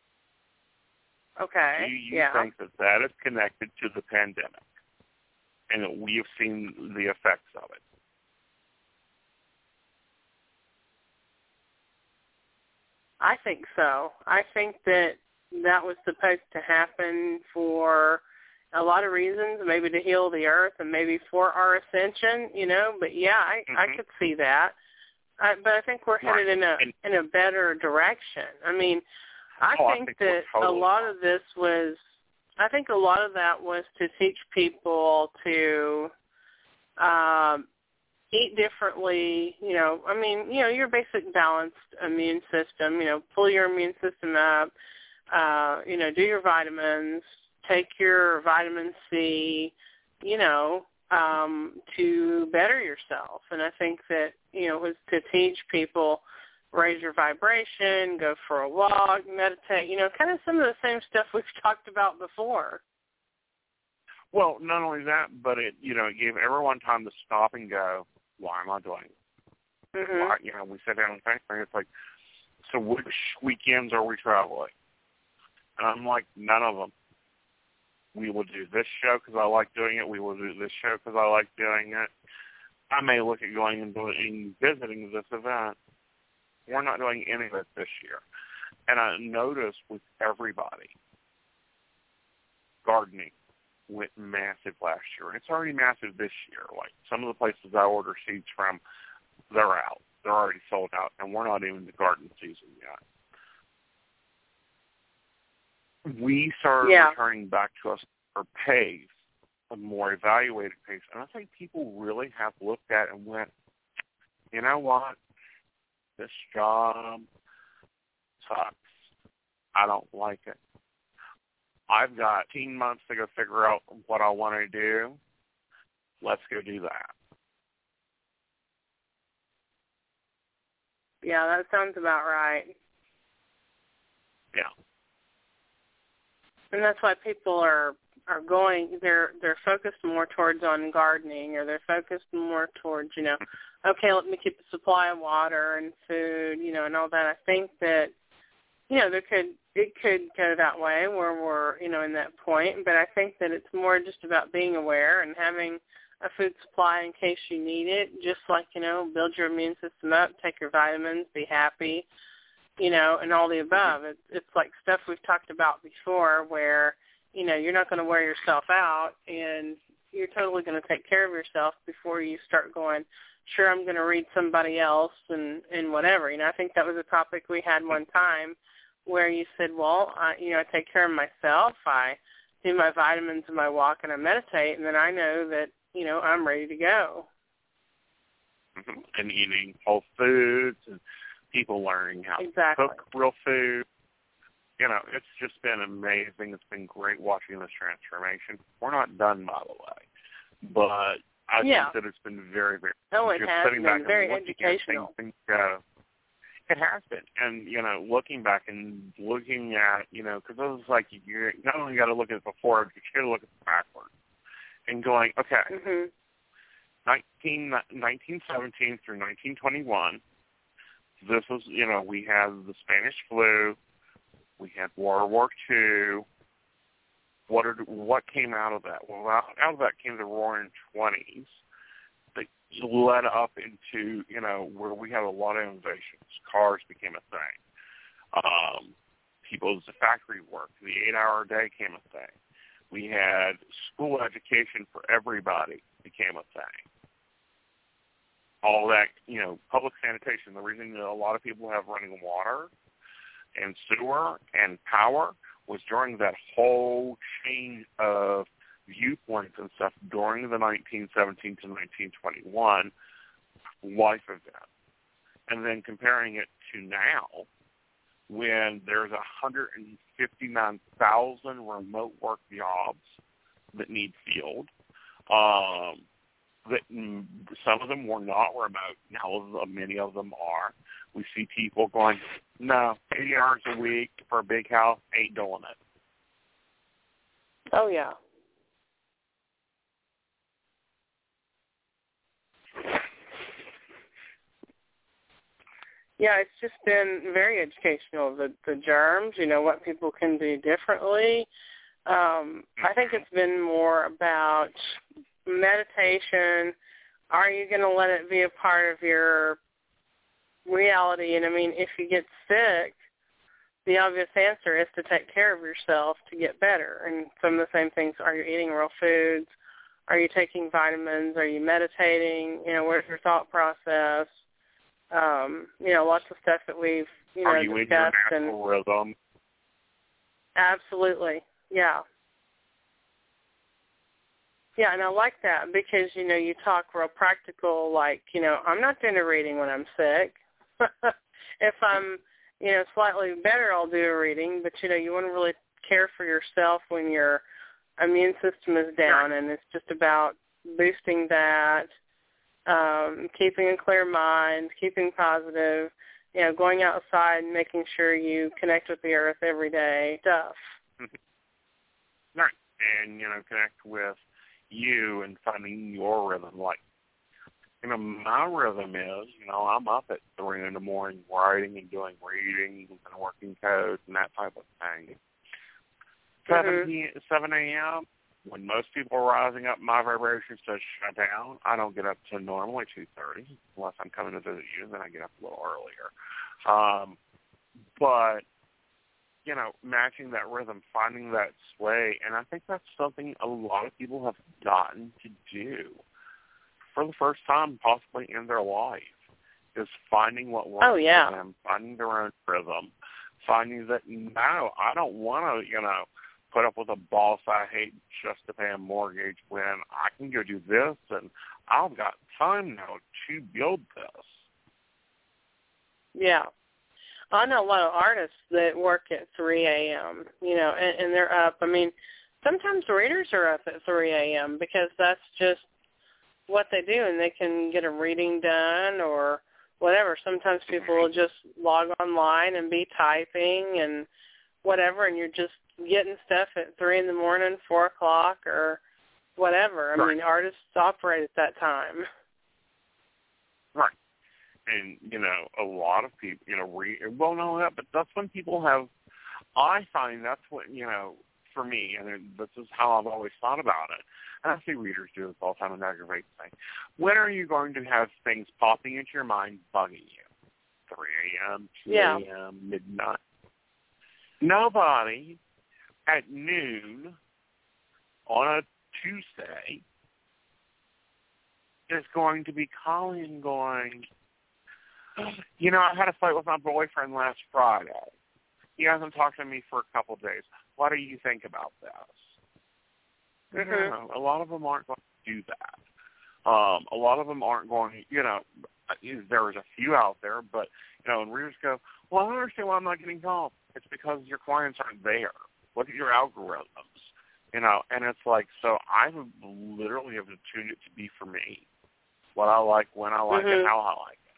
Speaker 2: Okay.
Speaker 3: Do you
Speaker 2: yeah.
Speaker 3: think that that is connected to the pandemic, and that we have seen the effects of it?
Speaker 2: I think so. I think that that was supposed to happen for a lot of reasons, maybe to heal the earth and maybe for our ascension, you know. But, yeah, I,
Speaker 3: mm-hmm.
Speaker 2: I could see that. I, but I think we're headed
Speaker 3: right.
Speaker 2: in a
Speaker 3: and,
Speaker 2: in a better direction. I mean, I,
Speaker 3: oh,
Speaker 2: think,
Speaker 3: I think
Speaker 2: that
Speaker 3: totally
Speaker 2: a lot
Speaker 3: fine.
Speaker 2: of this was, I think a lot of that was to teach people to um, eat differently, you know, I mean, you know, your basic balanced immune system, you know, pull your immune system up, uh, you know, do your vitamins, take your vitamin C, you know, um, to better yourself. And I think that, you know, was to teach people, raise your vibration, go for a walk, meditate, you know, kind of some of the same stuff we've talked about before.
Speaker 3: Well, not only that, but it, you know, it gave everyone time to stop and go, why am I doing it?
Speaker 2: Mm-hmm.
Speaker 3: Why, you know, we sit down and think, and it's like, so which weekends are we traveling? And I'm like, none of them. We will do this show because I like doing it. We will do this show because I like doing it. I may look at going and doing, visiting this event. We're not doing any of it this year. And I noticed with everybody, gardening went massive last year. And it's already massive this year. Like some of the places I order seeds from, they're out. They're already sold out. And we're not even in the garden season yet. We started
Speaker 2: yeah.
Speaker 3: returning back to us our pace, a more evaluated pace. And I think people really have looked at it and went, you know what? This job sucks. I don't like it. I've got eighteen months to go figure out what I want to do. Let's go do that.
Speaker 2: Yeah, that sounds about right.
Speaker 3: Yeah.
Speaker 2: And that's why people are, are going, they're they're focused more towards on gardening, or they're focused more towards, you know, okay, let me keep a supply of water and food, you know, and all that. I think that, you know, there could, it could go that way where we're, you know, in that point, but I think that it's more just about being aware and having a food supply in case you need it, just like, you know, build your immune system up, take your vitamins, be happy, you know, and all the above. It's, it's like stuff we've talked about before where, you know, you're not going to wear yourself out and you're totally going to take care of yourself before you start going, sure, I'm going to read somebody else and, and whatever. You know, I think that was a topic we had one time where you said, well, I, you know, I take care of myself. I do my vitamins and my walk and I meditate, and then I know that, you know, I'm ready to go.
Speaker 3: Mm-hmm. And eating whole foods and people learning how
Speaker 2: exactly.
Speaker 3: to cook real food. You know, it's just been amazing. It's been great watching this transformation. We're not done, by the way. But I
Speaker 2: yeah.
Speaker 3: think that it's been very, very
Speaker 2: Oh, it
Speaker 3: just
Speaker 2: has
Speaker 3: sitting
Speaker 2: been
Speaker 3: back
Speaker 2: very
Speaker 3: and looking
Speaker 2: educational.
Speaker 3: At things, go, it has been. And, you know, looking back and looking at, you know, because it was like you not only got to look at it before, but you got to look at it backwards. And going, okay,
Speaker 2: mm-hmm.
Speaker 3: nineteen, nineteen seventeen through nineteen twenty-one, this was, you know, we had the Spanish flu, we had World War Two. What are, what came out of that? Well, out, out of that came the Roaring Twenties that led up into, you know, where we had a lot of innovations. Cars became a thing. Um, people's factory work, the eight-hour day came a thing. We had school education for everybody became a thing. All that, you know, public sanitation, the reason that a lot of people have running water and sewer and power was during that whole change of viewpoints and stuff during the nineteen seventeen to nineteen twenty-one life event. And then comparing it to now, when there's one hundred fifty-nine thousand remote work jobs that need filled. Um, that some of them were not remote. Now many of them are. We see people going, no, eighty hours a week for a big house, ain't doing it.
Speaker 2: Oh, yeah. Yeah, it's just been very educational, the, the germs, you know, what people can do differently. Um, I think it's been more about meditation. Are you going to let it be a part of your reality? And, I mean, if you get sick, the obvious answer is to take care of yourself to get better. And some of the same things, are you eating real foods? Are you taking vitamins? Are you meditating? You know, where's your thought process? Um, you know, lots of stuff that we've, you know,
Speaker 3: Are you
Speaker 2: discussed.
Speaker 3: in your natural
Speaker 2: and
Speaker 3: rhythm?
Speaker 2: Absolutely, yeah. Yeah, and I like that because, you know, you talk real practical, like, you know, I'm not doing a reading when I'm sick. If I'm, you know, slightly better, I'll do a reading, but, you know, you want to really care for yourself when your immune system is down, and it's just about boosting that, um, keeping a clear mind, keeping positive, you know, going outside and making sure you connect with the earth every day, stuff.
Speaker 3: Right, and, you know, connect with you and finding your rhythm. Like, you know, my rhythm is, you know, I'm up at three in the morning writing and doing readings and working codes and that type of thing.
Speaker 2: Mm-hmm.
Speaker 3: seven a.m., when most people are rising up, my vibration says shut down. I don't get up to normally two thirty, unless I'm coming to visit you, then I get up a little earlier. Um, but, you know, matching that rhythm, finding that sway, and I think that's something a lot of people have gotten to do for the first time possibly in their life, is finding what works
Speaker 2: oh, yeah.
Speaker 3: for them, finding their own rhythm, finding that, no, I don't want to, you know, put up with a boss I hate just to pay a mortgage when I can go do this, and I've got time now to build this.
Speaker 2: Yeah. I know a lot of artists that work at three a.m., you know, and, and they're up. I mean, sometimes readers are up at three a.m. because that's just what they do, and they can get a reading done or whatever. Sometimes people will just log online and be typing and whatever, and you're just getting stuff at three in the morning, four o'clock, or whatever. I
Speaker 3: right.
Speaker 2: mean, artists operate at that time.
Speaker 3: Right. And, you know, a lot of people, you know, read, well, no, but that's when people have, I find that's what, you know, for me, and this is how I've always thought about it, and I see readers do this all the time and aggravate things. When are you going to have things popping into your mind, bugging you? three a.m., two a.m., yeah. midnight. Nobody at noon on a Tuesday is going to be calling and going, you know, I had a fight with my boyfriend last Friday. He hasn't talked to me for a couple of days. What do you think about this?
Speaker 2: Mm-hmm.
Speaker 3: No, a lot of them aren't going to do that. Um, a lot of them aren't going, you know, there's a few out there, but, you know, and readers go, well, I don't understand why I'm not getting called. It's because your clients aren't there. Look at your algorithms, you know, and it's like, so I literally have to tune it to be for me, what I like, when I like
Speaker 2: mm-hmm.
Speaker 3: it, how I like it.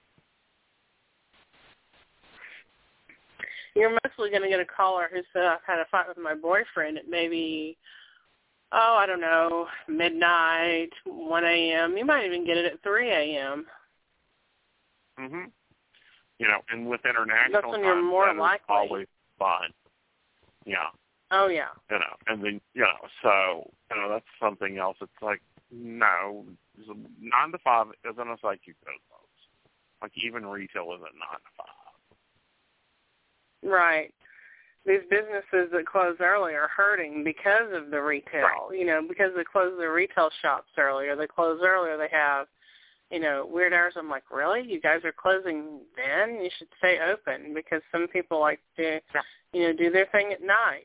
Speaker 2: You're mostly going to get a caller who said, I've had a fight with my boyfriend at maybe, oh, I don't know, midnight, one a.m. You might even get it at three a.m.
Speaker 3: Mm-hmm. You know, and with international
Speaker 2: That's when
Speaker 3: time,
Speaker 2: you're more
Speaker 3: that
Speaker 2: likely.
Speaker 3: is always fun. Yeah.
Speaker 2: Oh, yeah.
Speaker 3: You know, and then, you know, so, you know, that's something else. It's like, no, nine to five isn't a psychic business. Like, even retail isn't nine to five.
Speaker 2: Right. These businesses that close early are hurting because of the retail,
Speaker 3: right.
Speaker 2: you know, because they close their retail shops earlier. They close earlier. They have, you know, weird hours. I'm like, really? You guys are closing then? You should stay open because some people like to,
Speaker 3: yeah.
Speaker 2: you know, do their thing at night.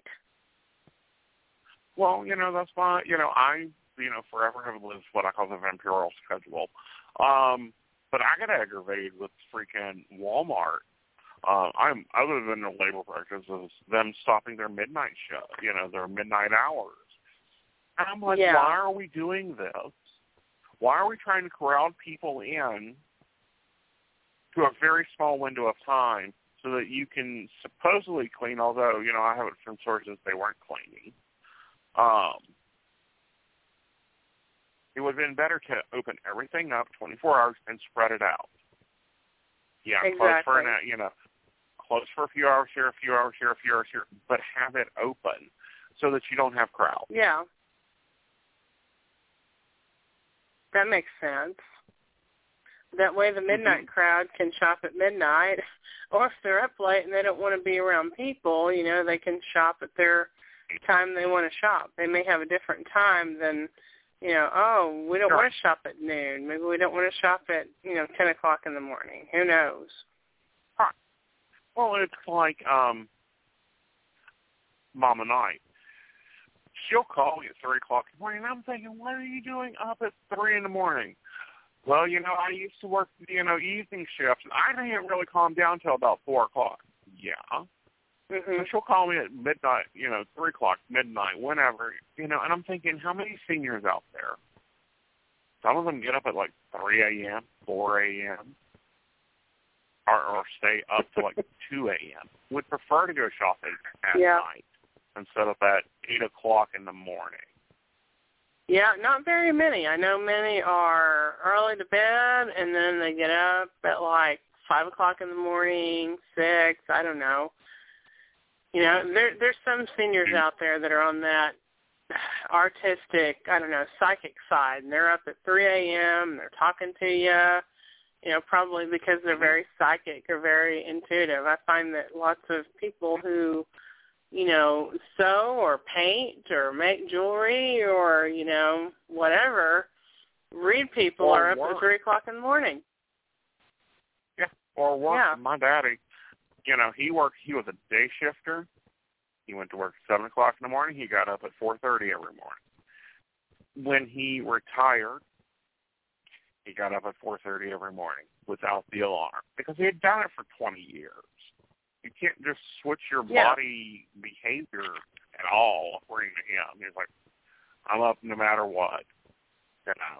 Speaker 3: Well, you know, that's why, you know, I, you know, forever have lived what I call the vampirial schedule. Um, but I got aggravated with freaking Walmart. Uh, I'm other than the labor practices, them stopping their midnight show, you know, their midnight hours. And I'm like,
Speaker 2: yeah.
Speaker 3: why are we doing this? Why are we trying to crowd people in to a very small window of time so that you can supposedly clean, although, you know, I have it from sources they weren't cleaning. Um, it would have been better to open everything up twenty-four hours and spread it out. Yeah,
Speaker 2: exactly.
Speaker 3: close for an, you know, close for a few hours here, a few hours here, a few hours here, but have it open so that you don't have crowds.
Speaker 2: Yeah. That makes sense. That way the midnight
Speaker 3: mm-hmm.
Speaker 2: crowd can shop at midnight, or if they're up late and they don't want to be around people, you know, they can shop at their time they want to shop. They may have a different time than, you know, oh, we don't
Speaker 3: sure.
Speaker 2: want to shop at noon. Maybe we don't want to shop at, you know, ten o'clock in the morning. Who knows?
Speaker 3: Huh. Well, it's like um, Mama Knight. she'll call me at three o'clock in the morning, and I'm thinking, what are you doing up at three in the morning? Well, you know, I used to work, you know, evening shifts, and I didn't really calm down till about four o'clock. Yeah.
Speaker 2: Mm-hmm.
Speaker 3: So she'll call me at midnight, you know, three o'clock, midnight, whenever, you know, and I'm thinking, how many seniors out there? Some of them get up at like three a.m., four a.m., or, or stay up to like two a.m. Would prefer to go shopping at
Speaker 2: yeah.
Speaker 3: night instead of at eight o'clock in the morning.
Speaker 2: Yeah, not very many. I know many are early to bed, and then they get up at like five o'clock in the morning, six, I don't know. You know, there, there's some seniors out there that are on that artistic, I don't know, psychic side, and they're up at three a.m., and they're talking to you, you know, probably because they're very psychic or very intuitive. I find that lots of people who, you know, sew or paint or make jewelry or, you know, whatever, read people
Speaker 3: or
Speaker 2: are up
Speaker 3: work.
Speaker 2: at three o'clock in the morning.
Speaker 3: Yeah, or work.
Speaker 2: Yeah.
Speaker 3: My daddy, you know, he worked, he was a day shifter. He went to work at seven o'clock in the morning. He got up at four thirty every morning. When he retired, he got up at four thirty every morning without the alarm because he had done it for twenty years. You can't just switch your
Speaker 2: yeah.
Speaker 3: body behavior at all according to him. He's like, I'm up no matter what, you know.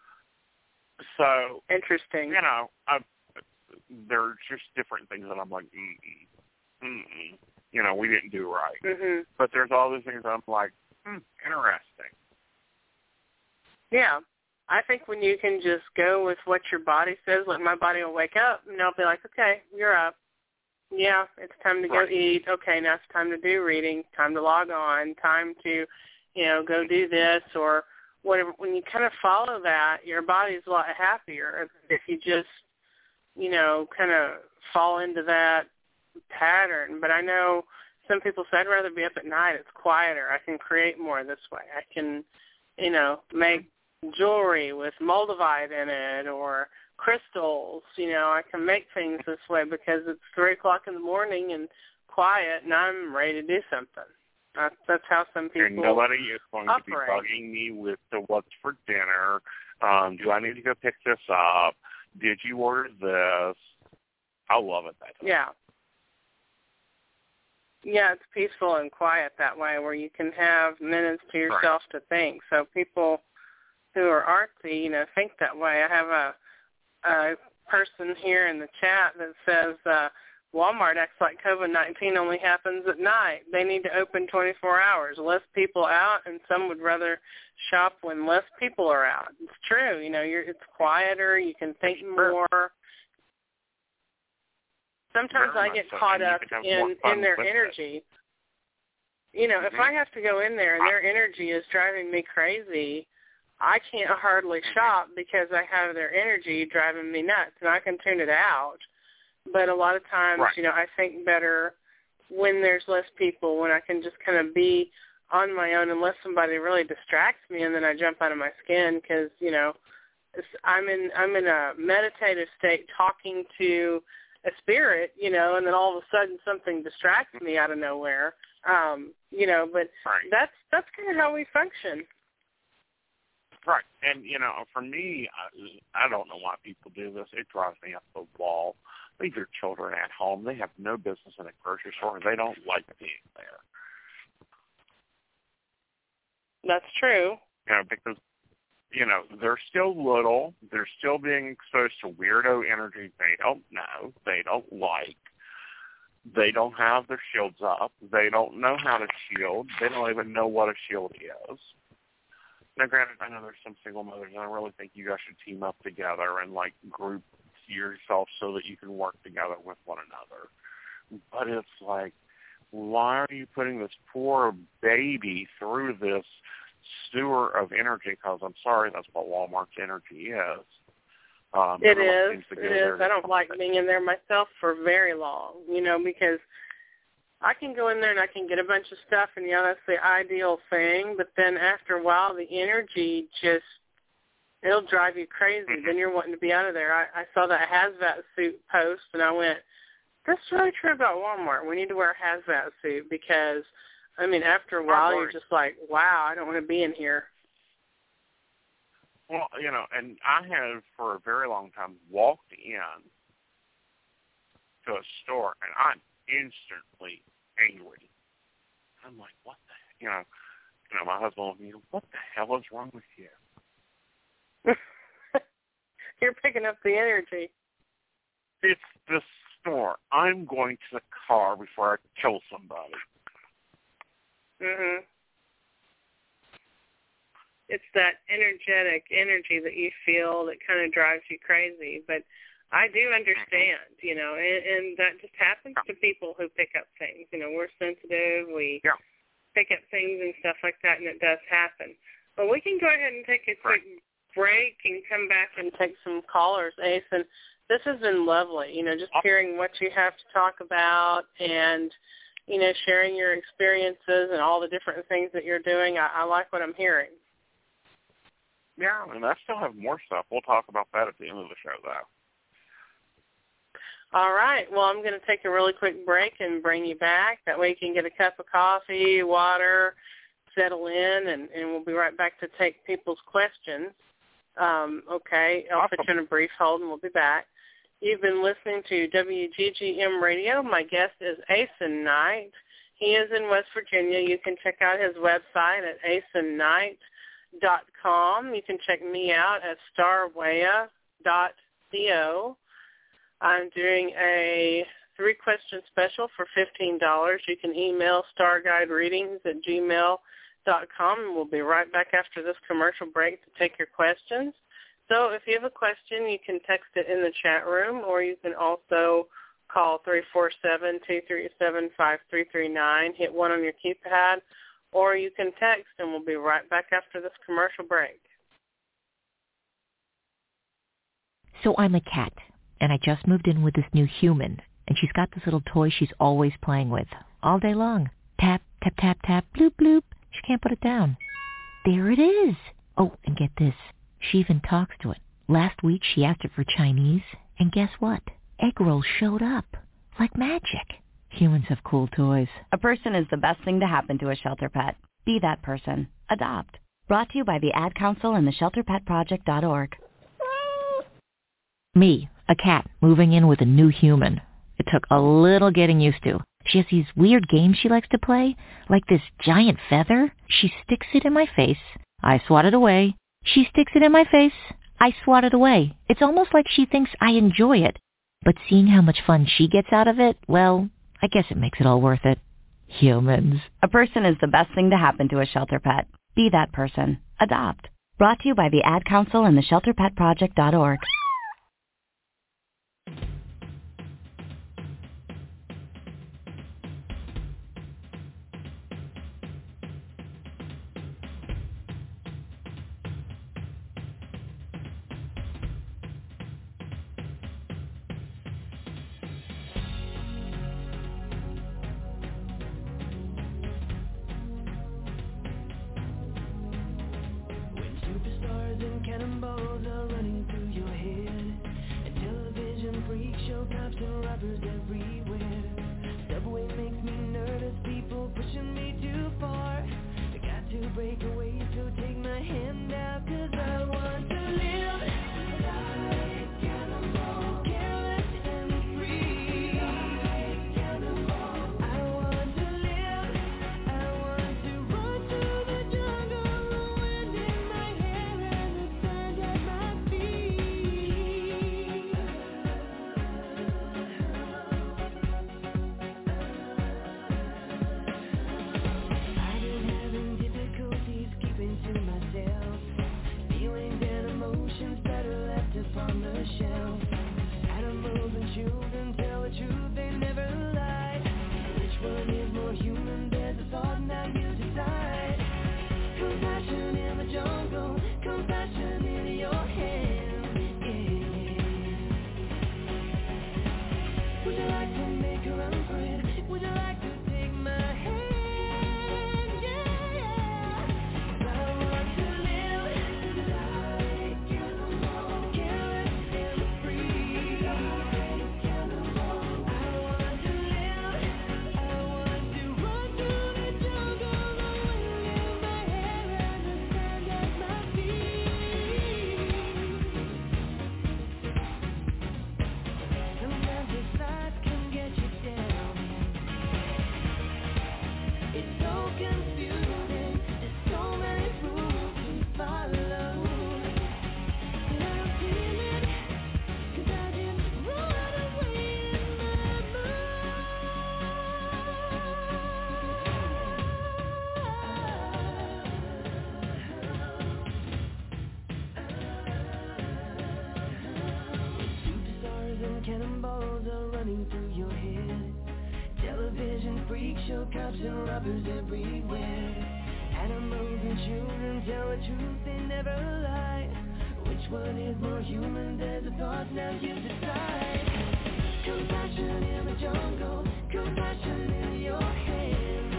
Speaker 3: So
Speaker 2: interesting.
Speaker 3: You know, I, there's just different things that I'm like, mm-mm, mm-mm. You know, we didn't do right.
Speaker 2: Mm-hmm.
Speaker 3: But there's all these things that I'm like, hmm, interesting.
Speaker 2: Yeah. I think when you can just go with what your body says, like my body will wake up and I'll be like, okay, you're up. Yeah, it's time to go
Speaker 3: right.
Speaker 2: eat. Okay, now it's time to do reading, time to log on, time to, you know, go do this or whatever. When you kind of follow that, your body's a lot happier. If you just, you know, kind of fall into that pattern. But I know some people say, I'd rather be up at night. It's quieter. I can create more this way. I can, you know, make jewelry with moldavite in it or crystals. You know, I can make things this way because it's three o'clock in the morning and quiet, and I'm ready to do something. That's, that's how some people
Speaker 3: and nobody is going
Speaker 2: operate.
Speaker 3: to be bugging me with the what's for dinner. Um, do I need to go pick this up? Did you order this? I love it that way.
Speaker 2: Yeah. Yeah, it's peaceful and quiet that way where you can have minutes to yourself right. to think. So people who are artsy, you know, think that way. I have a, a person here in the chat that says uh, Walmart acts like COVID nineteen only happens at night. They need to open twenty-four hours. Less people out, and some would rather shop when less people are out. It's true. You know, you're, it's quieter. You can think more. Sometimes
Speaker 3: Very
Speaker 2: I get
Speaker 3: so.
Speaker 2: caught
Speaker 3: and
Speaker 2: up in, in their energy. It. You know, mm-hmm. if I have to go in there and their energy is driving me crazy, I can't hardly mm-hmm. shop because I have their energy driving me nuts, and I can tune it out. But a lot of times,
Speaker 3: right.
Speaker 2: you know, I think better when there's less people, when I can just kind of be on my own unless somebody really distracts me, and then I jump out of my skin because, you know, it's, I'm in I'm in a meditative state talking to a spirit, you know, and then all of a sudden something distracts me out of nowhere, um, you know, but
Speaker 3: right.
Speaker 2: that's that's kind of how we function.
Speaker 3: Right, and, you know, for me, I, I don't know why people do this. It drives me up the wall. Leave your children at home. They have no business in a grocery store, and they don't like being there.
Speaker 2: That's true.
Speaker 3: You know, because, you know, they're still little. They're still being exposed to weirdo energy they don't know, they don't like. They don't have their shields up. They don't know how to shield. They don't even know what a shield is. Now, granted, I know there's some single mothers, and I really think you guys should team up together and, like, group yourself so that you can work together with one another. But it's like, why are you putting this poor baby through this sewer of energy? Because I'm sorry, that's what Walmart's energy is. Um,
Speaker 2: it is. It is. I don't like being in there myself for very long, you know, because I can go in there and I can get a bunch of stuff, and, yeah, that's the ideal thing. But then after a while, the energy just, it'll drive you crazy. Mm-hmm. Then you're wanting to be out of there. I, I saw that hazmat suit post, and I went, that's really true about Walmart. We need to wear a hazmat suit because I mean, after a while,
Speaker 3: Right.
Speaker 2: you're just like, wow, I don't want to be in here.
Speaker 3: Well, you know, and I have for a very long time walked in to a store, and I'm instantly angry. I'm like, what the, you know, you know, my husband will be, what the hell is wrong with you?
Speaker 2: You're picking up the energy.
Speaker 3: It's the store. I'm going to the car before I kill somebody.
Speaker 2: Mhm. It's that energetic energy that you feel that kind of drives you crazy. But I do understand, you know, and, and that just happens to people who pick up things. You know, we're sensitive. We
Speaker 3: Yeah.
Speaker 2: pick up things and stuff like that, and it does happen. But we can go ahead and take a quick break and come back and take some callers, Ace. And this has been lovely, you know, just hearing what you have to talk about and, you know, sharing your experiences and all the different things that you're doing. I, I like what I'm hearing.
Speaker 3: Yeah, and I still have more stuff. We'll talk about that at the end of the show, though.
Speaker 2: All right. Well, I'm going to take a really quick break and bring you back. That way you can get a cup of coffee, water, settle in, and, and we'll be right back to take people's questions. Um, okay, I'll
Speaker 3: Awesome.
Speaker 2: put you in a brief hold, and we'll be back. You've been listening to W G G M Radio. My guest is Asen Knight. He is in West Virginia. You can check out his website at asen knight dot com. You can check me out at starwaya dot co. I'm doing a three-question special for fifteen dollars. You can email starguidereadings at gmail dot com, and we'll be right back after this commercial break to take your questions. So if you have a question, you can text it in the chat room, or you can also call three four seven, two three seven, five three three nine, hit one on your keypad, or you can text, and we'll be right back after this commercial break.
Speaker 1: So I'm a cat, and I just moved in with this new human, and she's got this little toy she's always playing with, all day long. Tap, tap, tap, tap, bloop, bloop. She can't put it down. There it is. Oh, and get this. She even talks to it. Last week she asked it for Chinese, and guess what? Egg rolls showed up. Like magic. Humans have cool toys.
Speaker 4: A person is the best thing to happen to a shelter pet. Be that person. Adopt. Brought to you by the Ad Council and the shelter pet project dot org.
Speaker 1: Me, a cat, moving in with a new human. It took a little getting used to. She has these weird games she likes to play, like this giant feather. She sticks it in my face. I swat it away. She sticks it in my face. I swat it away. It's almost like she thinks I enjoy it. But seeing how much fun she gets out of it, well, I guess it makes it all worth it. Humans.
Speaker 4: A person is the best thing to happen to a shelter pet. Be that person. Adopt. Brought to you by the Ad Council and the shelter pet project dot org.
Speaker 5: When superstars and cannonballs are running through your head, cannonballs are running through your head. Television, freak show, cops and robbers everywhere. Animals and children tell the truth, they never lie. Which one is more human? There's a thought, now you decide. Compassion in the jungle, compassion in your hands.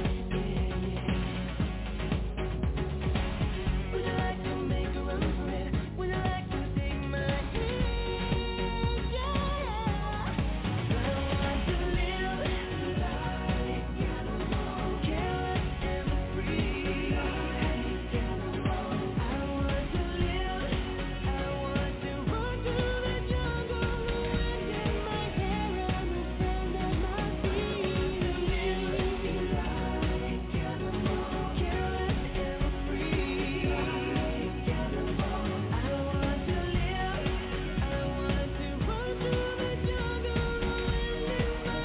Speaker 5: Would you like to make a run for it? Would you like to take my hand? Yeah. I want to live like animals, careless and free. Like animals. I want to live, I want to run through the jungle, the wind in my hair and the sand at my feet. Live like animals, careless and free. Like animals. I want to live, I want to run through the jungle, the wind in my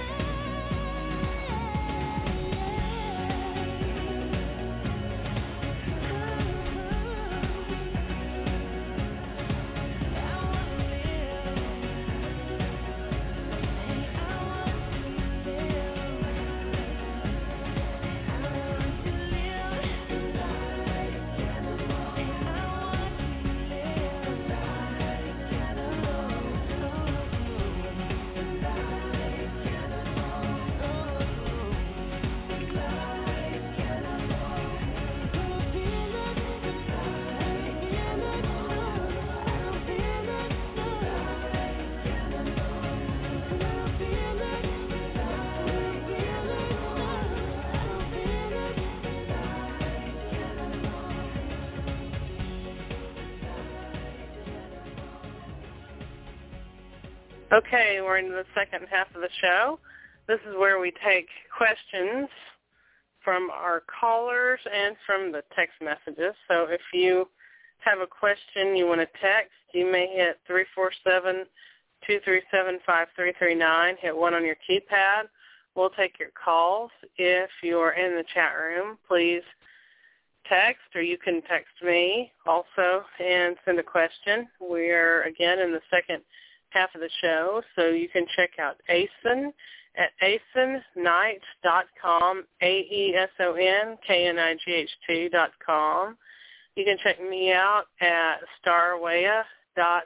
Speaker 2: Okay, we're into the second half of the show. This is where we take questions from our callers and from the text messages. So if you have a question you want to text, you may hit three four seven, two three seven, five three three nine. Hit one on your keypad. We'll take your calls. If you're in the chat room, please text, or you can text me also and send a question. We're, again, in the second half of the show, so you can check out Aeson at aeson knight dot com, A E S O N K N I G H T dot com. You can check me out at starwaya dot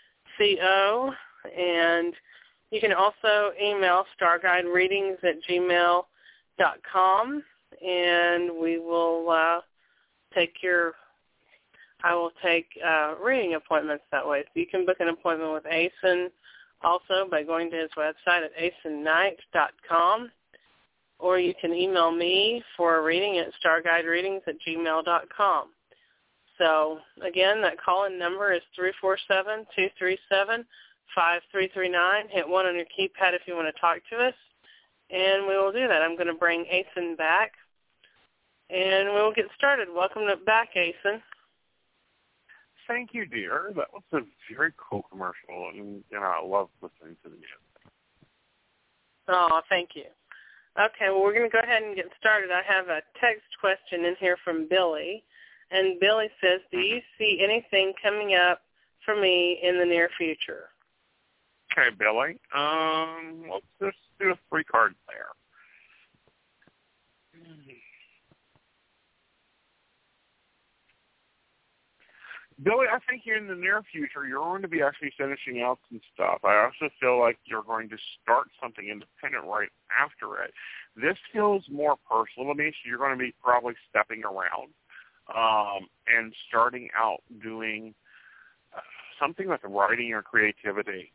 Speaker 2: co, and you can also email starguidereadings at gmail dot com, and we will uh, take your I will take uh, reading appointments that way. So you can book an appointment with Aeson also by going to his website at aeson knight dot com, or you can email me for a reading at starguidereadings at gmail dot com. So, again, that call-in number is three four seven, two three seven, five three three nine. Hit one on your keypad if you want to talk to us, and we will do that. I'm going to bring Aeson back, and we'll get started. Welcome back, Aeson.
Speaker 3: Thank you, dear. That was a very cool commercial, and you know, I love listening to the music.
Speaker 2: Oh, thank you. Okay, well, we're going to go ahead and get started. I have a text question in here from Billy, and Billy says, do you see anything coming up for me in the near future?
Speaker 3: Okay, Billy. Um, let's just do a three cards there. Billy, I think in the near future, you're going to be actually finishing out some stuff. I also feel like you're going to start something independent right after it. This feels more personal to me, so you're going to be probably stepping around um, and starting out doing uh, something with writing or creativity.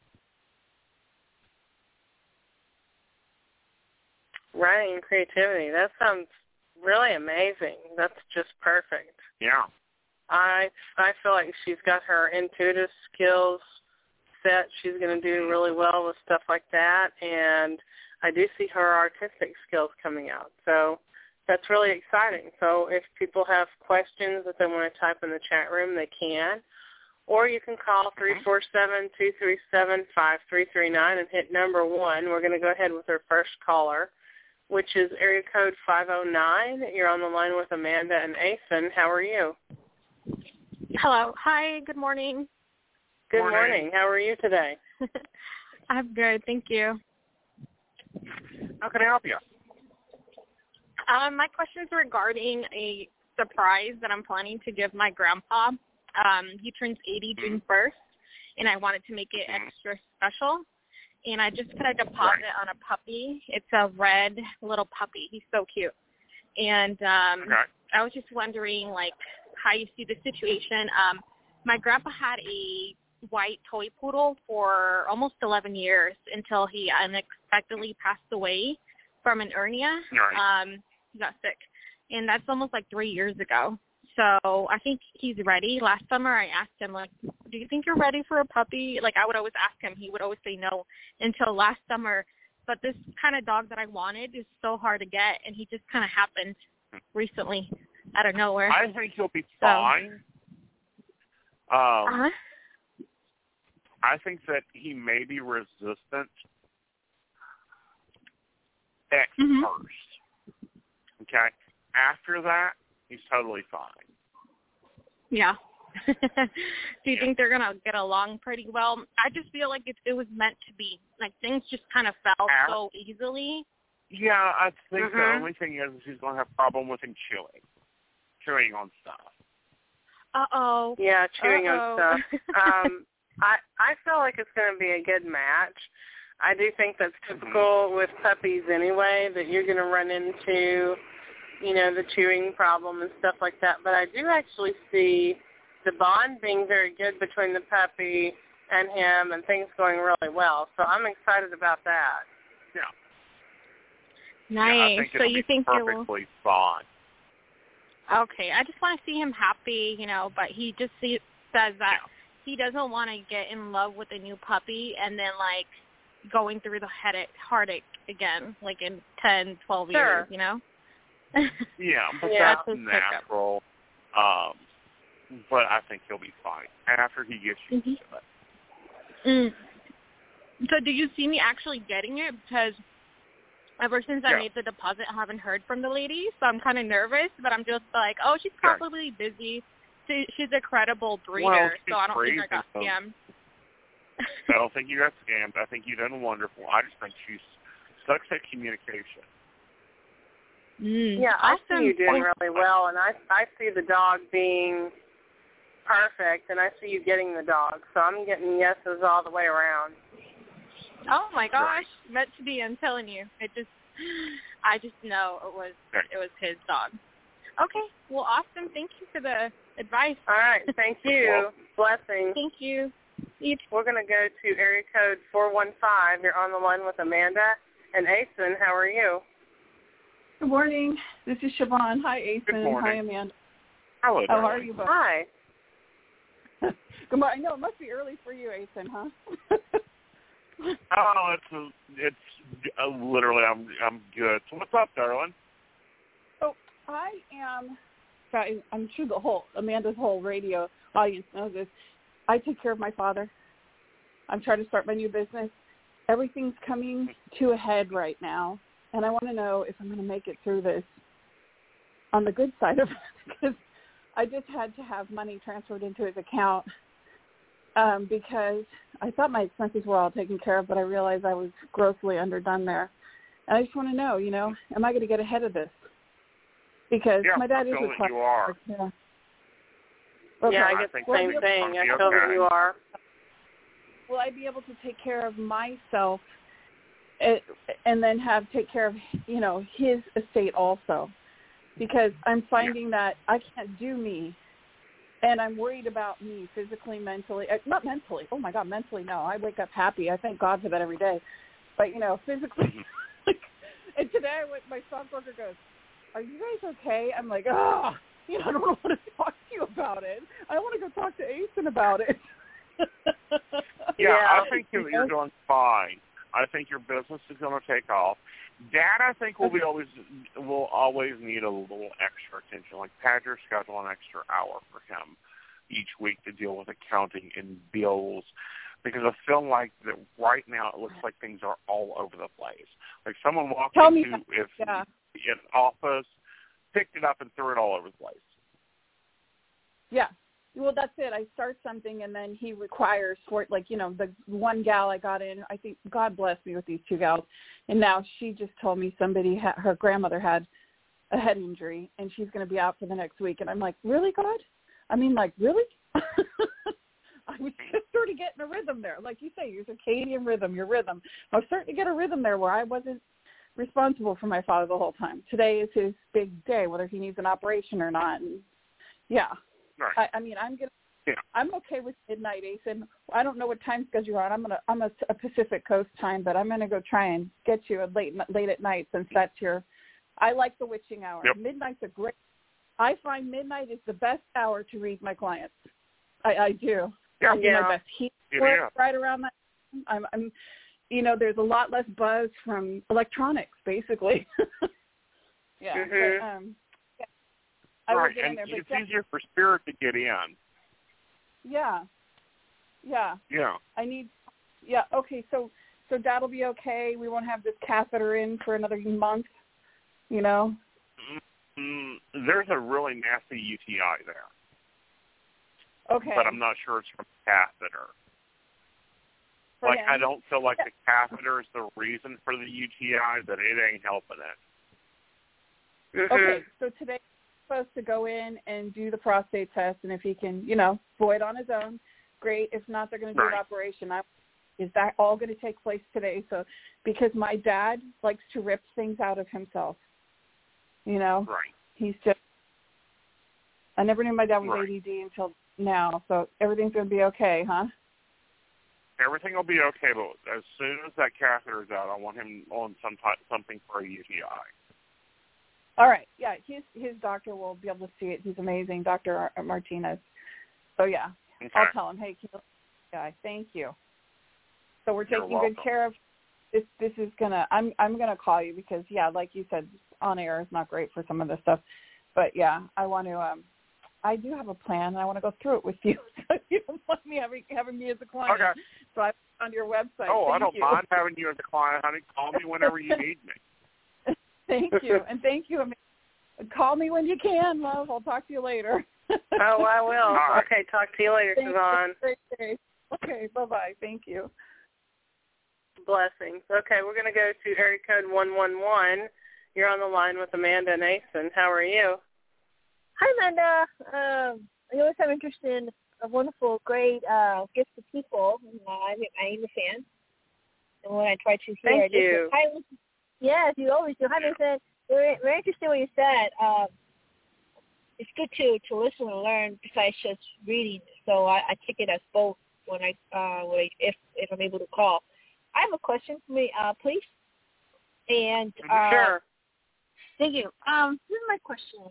Speaker 2: Writing and creativity. That sounds really amazing. That's just perfect.
Speaker 3: Yeah.
Speaker 2: I I feel like she's got her intuitive skills set. She's going to do really well with stuff like that, and I do see her artistic skills coming out. So that's really exciting. So if people have questions that they want to type in the chat room, they can. Or you can call three four seven, two three seven, five three three nine and hit number one. We're going to go ahead with our first caller, which is area code five oh nine. You're on the line with Amanda and Aeson. How are you?
Speaker 6: Hello. Hi. Good morning.
Speaker 2: Good
Speaker 3: morning.
Speaker 2: morning. How are you today?
Speaker 6: I'm good, thank you.
Speaker 3: How can I help you?
Speaker 6: Um, my question's regarding a surprise that I'm planning to give my grandpa. Um, he turns eighty June first, and I wanted to make it extra special. And I just put a deposit
Speaker 3: Right.
Speaker 6: on a puppy. It's a red little puppy. He's so cute. And um,
Speaker 3: Okay.
Speaker 6: I was just wondering, like, how you see the situation. Um, my grandpa had a white toy poodle for almost eleven years until he unexpectedly passed away from an hernia.
Speaker 3: Right.
Speaker 6: Um, he got sick, and that's almost like three years ago. So I think he's ready. Last summer I asked him, like, do you think you're ready for a puppy? Like, I would always ask him. He would always say no until last summer. But this kind of dog that I wanted is so hard to get, and he just kind of happened recently out of nowhere.
Speaker 3: I think he'll be
Speaker 6: So-
Speaker 3: fine. Um,
Speaker 6: Uh-huh.
Speaker 3: I think that he may be resistant at
Speaker 6: Mhm.
Speaker 3: first. Okay? After that, he's totally fine.
Speaker 6: Yeah. Do you
Speaker 3: Yeah.
Speaker 6: think they're going to get along pretty well? I just feel like it, it was meant to be. Like, things just kind of fell
Speaker 3: Af-
Speaker 6: so easily.
Speaker 3: Yeah, I think the
Speaker 6: Mhm.
Speaker 3: only thing is, is he's going to have a problem with him chewing. Chewing on stuff.
Speaker 6: Uh-oh.
Speaker 2: Yeah, chewing
Speaker 6: Uh-oh.
Speaker 2: on stuff. Um, I I feel like it's going to be a good match. I do think that's typical with puppies anyway, that you're going to run into, you know, the chewing problem and stuff like that. But I do actually see the bond being very good between the puppy and him and things going really well. So I'm excited about that.
Speaker 3: Yeah.
Speaker 6: Nice.
Speaker 3: Yeah, I think
Speaker 6: So
Speaker 3: it'll
Speaker 6: you
Speaker 3: be
Speaker 6: think it will...
Speaker 3: perfectly fine.
Speaker 6: Okay, I just want to see him happy, you know, but he just see, says that
Speaker 3: Yeah.
Speaker 6: he doesn't want to get in love with a new puppy and then, like, going through the headache, heartache again, like in ten, twelve
Speaker 2: Sure.
Speaker 6: years, you know?
Speaker 3: Yeah, but
Speaker 2: Yeah.
Speaker 3: that's
Speaker 6: That's his pickup.
Speaker 3: natural. Um, but I think he'll be fine after he gets used
Speaker 6: Mhm.
Speaker 3: to it.
Speaker 6: Mm. So do you see me actually getting it? Because ever since I
Speaker 3: Yeah.
Speaker 6: made the deposit, I haven't heard from the lady, so I'm kind of nervous, but I'm just like, oh, she's
Speaker 3: Sure.
Speaker 6: probably busy. She, she's a credible breeder,
Speaker 3: Well,
Speaker 6: so I don't think I
Speaker 3: she's
Speaker 6: got
Speaker 3: crazy, so-
Speaker 6: scammed.
Speaker 3: I don't think you got scammed. I think you've done wonderful. I just think she's sucks at communication.
Speaker 6: Mm.
Speaker 2: Yeah, I
Speaker 6: Awesome.
Speaker 2: see you doing really well, and I I see the dog being perfect, and I see you getting the dog. So I'm getting yeses all the way around.
Speaker 6: Oh my gosh, meant to be. I'm telling you, it just, I just know it was,
Speaker 3: Right.
Speaker 6: it was his dog. Okay, well, awesome. Thank you for the advice.
Speaker 2: All right, thank you. Blessings.
Speaker 6: Thank you. You too.
Speaker 2: We're going to go to area code four one five. You're on the line with Amanda and Asen. How are you?
Speaker 7: Good morning. This is Siobhan. Hi, Asen.
Speaker 3: Good morning.
Speaker 7: Hi, Amanda.
Speaker 3: Hello,
Speaker 7: How are
Speaker 3: darling.
Speaker 7: you both?
Speaker 2: Hi.
Speaker 7: Good morning. I know it must be early for you, Asen, huh?
Speaker 3: Oh, it's a, it's uh, literally I'm I'm good. So what's up, darling?
Speaker 7: So I am. I- I'm sure the whole Amanda's whole radio audience knows this. I take care of my father. I'm trying to start my new business. Everything's coming to a head right now, and I want to know if I'm going to make it through this on the good side of it, because I just had to have money transferred into his account um, because I thought my expenses were all taken care of, but I realized I was grossly underdone there. And I just want to know, you know, am I going to get ahead of this? Because
Speaker 3: Yeah,
Speaker 7: my dad
Speaker 3: I
Speaker 7: is
Speaker 3: feel that
Speaker 7: required.
Speaker 3: you are.
Speaker 7: Yeah.
Speaker 2: Yeah, I
Speaker 3: I
Speaker 2: get the
Speaker 3: think
Speaker 2: same
Speaker 3: you'll
Speaker 2: thing.
Speaker 3: be
Speaker 2: I feel that
Speaker 3: okay.
Speaker 2: you are.
Speaker 7: Will I be able to take care of myself and, and then have take care of, you know, his estate also? Because I'm finding that I can't do me, and I'm worried about me physically, mentally. Uh, not mentally. Oh, my God, mentally, no. I wake up happy. I thank God for that every day. But, you know, physically. And today I went, my stockbroker goes, are you guys okay? I'm like, oh, you know, I don't want to talk to you about it. I want to go talk to Asen about it.
Speaker 3: Yeah,
Speaker 2: Yeah.
Speaker 3: I think you're, you're doing fine. I think your business is going to take off. Dad, I think will be always will always need a little extra attention. Like Padger schedule an extra hour for him each week to deal with accounting and bills, because I feel like that right now it looks like things are all over the place. Like someone walked
Speaker 7: Tell me
Speaker 3: into
Speaker 7: that.
Speaker 3: if
Speaker 7: Yeah.
Speaker 3: an office, picked it up and threw it all over the place.
Speaker 7: Yeah. Well, that's it. I start something, and then he requires for it, like, you know, the one gal I got in, I think, God bless me with these two gals, and now she just told me somebody, ha- her grandmother had a head injury, and she's going to be out for the next week. And I'm like, really, God? I mean, like, really? I was just sort of getting a rhythm there. Like you say, your circadian rhythm, your rhythm. I was starting to get a rhythm there where I wasn't responsible for my father the whole time. Today is his big day, whether he needs an operation or not. And yeah.
Speaker 3: Right.
Speaker 7: I, I mean, I'm gonna.
Speaker 3: Yeah.
Speaker 7: I'm okay with midnight, Ace, and I don't know what time schedule you're on. I'm gonna. I'm a, a Pacific Coast time, but I'm gonna go try and get you at late late at night since that's your. I like the witching hour.
Speaker 3: Yep.
Speaker 7: Midnight's a great. I find midnight is the best hour to read my clients. I, I do.
Speaker 3: Yeah.
Speaker 7: I do
Speaker 2: Yeah.
Speaker 7: my best. He
Speaker 3: It
Speaker 7: works
Speaker 3: is.
Speaker 7: right around that. I'm. I'm. You know, there's a lot less buzz from electronics, basically. yeah.
Speaker 2: Mhm.
Speaker 7: But, um, yeah. I will
Speaker 3: Right,
Speaker 7: get in
Speaker 3: and
Speaker 7: there, but
Speaker 3: it's
Speaker 7: yeah.
Speaker 3: easier for spirit to get in.
Speaker 7: Yeah. Yeah.
Speaker 3: Yeah.
Speaker 7: I need, yeah, okay, so so that'll be okay. We won't have this catheter in for another month, you know?
Speaker 3: Mm, there's a really nasty U T I there,
Speaker 7: Okay.
Speaker 3: but I'm not sure it's from the catheter.
Speaker 7: For
Speaker 3: Like,
Speaker 7: him.
Speaker 3: I don't feel like the catheter is the reason for the U T I, but it ain't helping it.
Speaker 2: Mhm.
Speaker 7: Okay, so today he's supposed to go in and do the prostate test, and if he can, you know, void on his own, great. If not, they're going to do
Speaker 3: Right.
Speaker 7: an operation. I, is that all going to take place today? So, because my dad likes to rip things out of himself, you know?
Speaker 3: Right.
Speaker 7: He's just, I never knew my dad was
Speaker 3: Right.
Speaker 7: A D D until now, so everything's going to be okay, huh?
Speaker 3: Everything will be okay, but as soon as that catheter is out, I want him on some type, something for a U T I.
Speaker 7: All right. Yeah, his his doctor will be able to see it. He's amazing, Doctor Martinez. So, yeah,
Speaker 3: Okay.
Speaker 7: I'll tell him, hey, keep it guy, thank you. So we're
Speaker 3: You're
Speaker 7: taking good
Speaker 3: welcome.
Speaker 7: care of this. This is going to, I'm I'm going to call you because, yeah, like you said, on air is not great for some of this stuff. But, yeah, I want to, um, I do have a plan, and I want to go through it with you. So you don't want me having, having me as a client.
Speaker 3: Okay.
Speaker 7: So I on your website.
Speaker 3: Oh,
Speaker 7: thank
Speaker 3: I don't
Speaker 7: you.
Speaker 3: mind having you as a client, honey. Call me whenever you need me.
Speaker 7: Thank you. And thank you. Call me when you can, love. I'll talk to you later.
Speaker 2: Oh, I will.
Speaker 3: All right.
Speaker 2: Okay, talk to you later,
Speaker 7: Thank you.
Speaker 2: Siobhan.
Speaker 7: Great day. Okay, bye-bye. Thank you.
Speaker 2: Blessings. Okay, we're going to go to area code one one one. You're on the line with Amanda Nason. How are you?
Speaker 8: Hi, Amanda. Um, I always have interest in a wonderful, great uh, gifts to people. And, uh, I, I am a fan. And when I try to hear
Speaker 2: Thank
Speaker 8: I listen.
Speaker 2: you.
Speaker 8: Hi, listen. Yes, you always do. Hi, Nathan. Very, very interesting what you said. Um, it's good to, to listen and learn besides just reading. So I, I take it as both when I, uh, when I if if I'm able to call. I have a question for me, uh, please. And uh,
Speaker 2: Sure.
Speaker 8: thank you. Um, this is my question.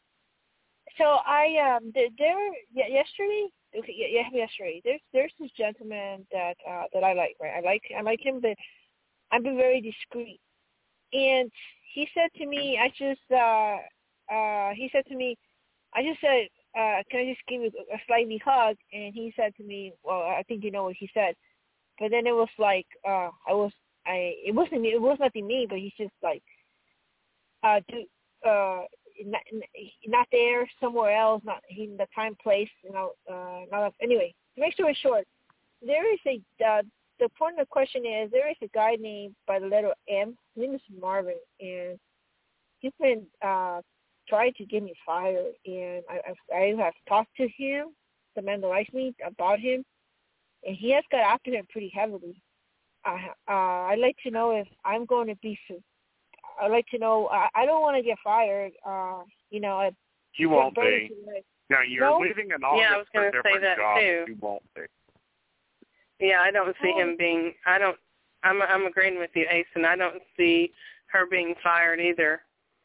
Speaker 8: So I um there, there yeah, yesterday okay yeah, yeah yesterday there's there's this gentleman that uh that I like right I like I like him but I've been very discreet, and he said to me I just uh uh he said to me I just said uh can I just give you a slightly hug, and he said to me, well, I think you know what he said, but then it was like uh I was I it wasn't me it was nothing me, but he's just like uh do uh Not, not there, somewhere else, not in the time, place, you know. Uh, not anyway. To make story short, there is a uh, the point of the question is there is a guy named by the letter M. His name is Marvin, and he's been uh, trying to get me fired. And I, I, I have talked to him, the man that likes me, about him, and he has got after him pretty heavily. Uh, uh, I'd like to know if I'm going to be. I'd like to know. I, I don't want to get fired. Uh, you know, I,
Speaker 3: You won't
Speaker 8: burned
Speaker 3: be.
Speaker 8: to death.
Speaker 3: No, you're
Speaker 8: No?
Speaker 3: leaving in August
Speaker 2: Yeah, I was
Speaker 3: for a
Speaker 2: gonna say
Speaker 3: different
Speaker 2: that,
Speaker 3: job.
Speaker 2: too.
Speaker 3: You won't be.
Speaker 2: Yeah, I don't see
Speaker 8: Oh.
Speaker 2: him being. I don't. I'm. I'm agreeing with you, Ace, and I don't see her being fired either.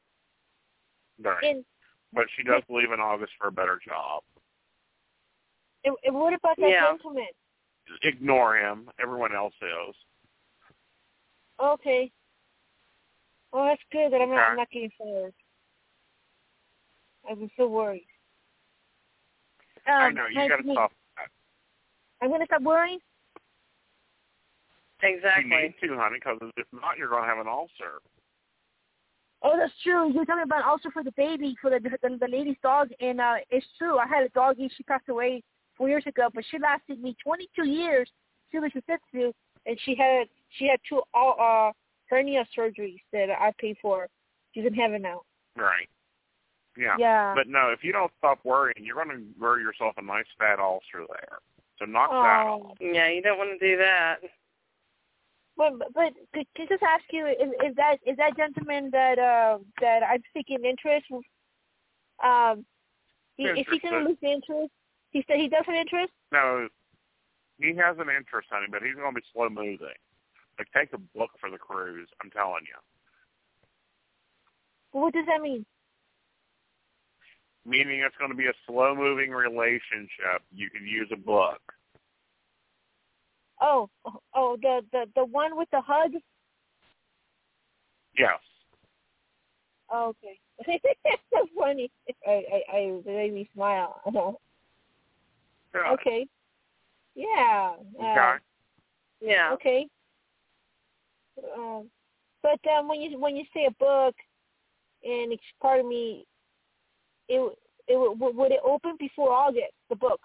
Speaker 3: Right.
Speaker 8: And,
Speaker 3: But she does leave in August for a better job.
Speaker 8: and, and what about that
Speaker 2: Yeah.
Speaker 8: gentleman?
Speaker 3: Ignore him. Everyone else is.
Speaker 8: Okay. Well, that's good that I'm not,
Speaker 3: Okay.
Speaker 8: I'm not getting fired. I've been so worried. Um,
Speaker 3: I know. You
Speaker 8: nice
Speaker 3: got
Speaker 8: to
Speaker 3: to
Speaker 8: meet-
Speaker 3: stop that.
Speaker 8: I'm going to stop worrying?
Speaker 3: You
Speaker 2: Exactly.
Speaker 3: need to, honey, because if not, you're going to have an ulcer.
Speaker 8: Oh, that's true. You were talking about also for the baby, for the the, the lady's dog, and uh, it's true. I had a doggie. She passed away four years ago, but she lasted me twenty-two years. She was a Shih Tzu, and she had she had two all uh, hernia surgeries that I paid for. She's in heaven now.
Speaker 3: Right. Yeah.
Speaker 8: Yeah.
Speaker 3: But no, if you don't stop worrying, you're going to grow yourself a nice fat ulcer there. So knock
Speaker 8: Oh.
Speaker 3: that off.
Speaker 2: Yeah, you don't want to do that.
Speaker 8: But but could can I just ask you, is, is that is that gentleman that uh, that I'm seeking interest? Um, he, is he going to lose the interest? He said he does have interest.
Speaker 3: No, he has an interest, honey, but he's going to be slow moving. Like, take a book for the cruise. I'm telling you.
Speaker 8: What does that mean?
Speaker 3: Meaning it's going to be a slow moving relationship. You can use a book.
Speaker 8: Oh, oh, the the the one with the hug.
Speaker 3: Yes.
Speaker 8: Oh, okay, that's so funny. I I, I it made me smile.
Speaker 3: Good.
Speaker 8: Okay. Yeah. Uh,
Speaker 3: Okay.
Speaker 2: Yeah.
Speaker 8: Okay. Um, but um, when you when you say a book, and it's, pardon me, it it would it open before August? The book.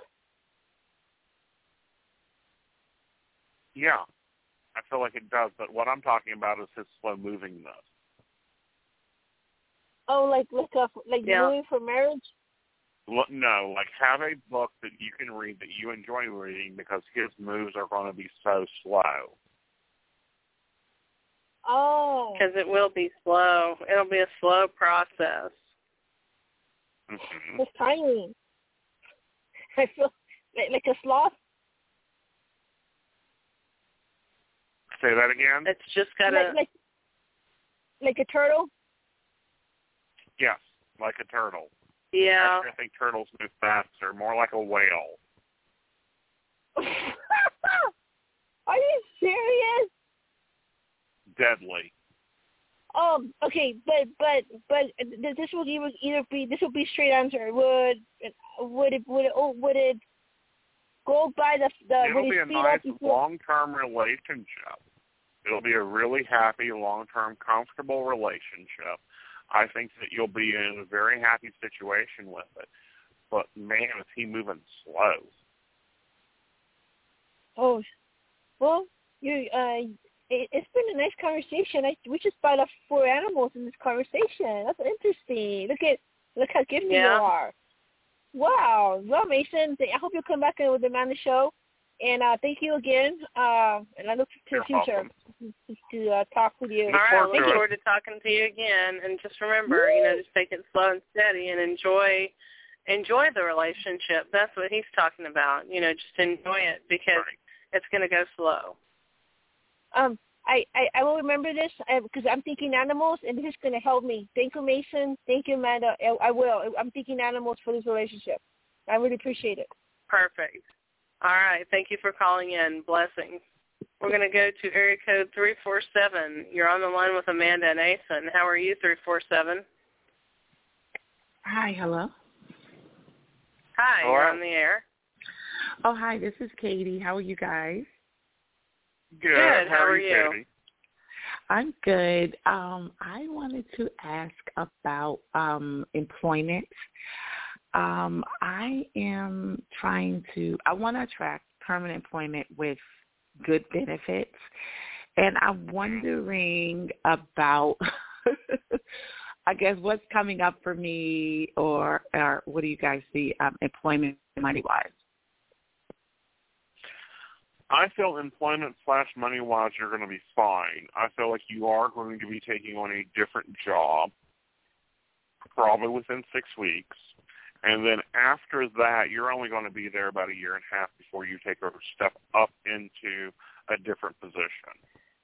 Speaker 3: Yeah. I feel like it does, but what I'm talking about is his slow movingness.
Speaker 8: Oh, like like a, like
Speaker 2: Yeah.
Speaker 8: moving for marriage.
Speaker 3: Look, no, like have a book that you can read that you enjoy reading because his moves are going to be so slow.
Speaker 8: Oh.
Speaker 2: Because it will be slow. It'll be a slow process.
Speaker 3: Mm-hmm.
Speaker 8: It's tiny. I feel like, like a sloth.
Speaker 3: Say that again?
Speaker 2: It's just got
Speaker 8: Like,
Speaker 2: to...
Speaker 8: like like a turtle.
Speaker 3: Yes, like a turtle.
Speaker 2: Yeah.
Speaker 3: Actually, I think turtles move faster, more like a whale.
Speaker 8: Are you serious?
Speaker 3: Deadly.
Speaker 8: Um. Okay, but but but this will either be this will be straight answer. Would would it would it oh, would it go by the the?
Speaker 3: It'll
Speaker 8: would
Speaker 3: be
Speaker 8: it
Speaker 3: a
Speaker 8: speed
Speaker 3: nice
Speaker 8: up before?
Speaker 3: long-term relationship. It'll be a really happy, long-term, comfortable relationship. I think that you'll be in a very happy situation with it. But, man, is he moving slow.
Speaker 8: Oh, well, you uh, it, it's been a nice conversation. I, we just brought up four animals in this conversation. That's interesting. Look at look how gifted
Speaker 2: Yeah.
Speaker 8: you are. Wow. Well, Mason, I hope you'll come back in with the man the show. And uh, thank you again. Uh, and I look to the
Speaker 3: You're
Speaker 8: future
Speaker 3: welcome.
Speaker 8: to, to uh, talk with you.
Speaker 2: All right, I
Speaker 3: forward
Speaker 2: look
Speaker 3: to it.
Speaker 2: forward to talking to you again. And just remember, you know, just take it slow and steady and enjoy enjoy the relationship. That's what he's talking about. You know, just enjoy it because
Speaker 3: Right.
Speaker 2: it's going to go slow.
Speaker 8: Um, I, I, I will remember this because I'm thinking animals, and this is going to help me. Thank you, Mason. Thank you, Amanda. I, I will. I'm thinking animals for this relationship. I really appreciate it.
Speaker 2: Perfect. All right. Thank you for calling in. Blessings. We're going to go to area code three four seven. You're on the line with Amanda and Asen. How are you, three four seven?
Speaker 9: Hi, hello.
Speaker 2: Hi,
Speaker 3: Hello.
Speaker 2: you're on the air.
Speaker 9: Oh, hi, this is Katie. How are you guys?
Speaker 3: Good.
Speaker 2: Good.
Speaker 3: How,
Speaker 2: How
Speaker 3: are
Speaker 2: are
Speaker 3: you,
Speaker 2: you?
Speaker 3: Katie?
Speaker 9: I'm good. Um, I wanted to ask about um, employment. Um, I am trying to, I want to attract permanent employment with good benefits, and I'm wondering about, I guess, what's coming up for me, or, or what do you guys see um, employment money-wise?
Speaker 3: I feel employment slash money-wise you're going to be fine. I feel like you are going to be taking on a different job probably within six weeks. And then after that, you're only going to be there about a year and a half before you take a step up into a different position.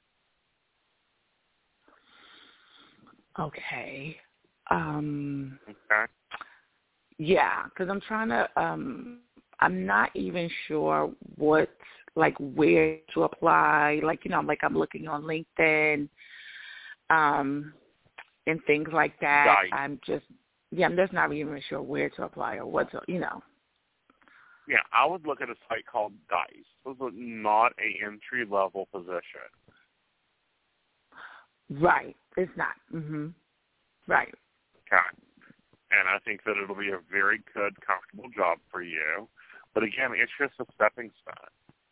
Speaker 9: Okay. Um,
Speaker 3: Okay?
Speaker 9: yeah, because I'm trying to, um, I'm not even sure what, like, where to apply. Like, you know, like I'm looking on LinkedIn um, and things like that.
Speaker 3: Dice.
Speaker 9: I'm just, yeah, I'm just not even sure where to apply or what to, you know.
Speaker 3: Yeah, I would look at a site called Dice. This is not a entry-level position.
Speaker 9: Right. It's not. Mm-hmm. Right.
Speaker 3: Okay. And I think that it'll be a very good, comfortable job for you. But again, it's just a stepping stone.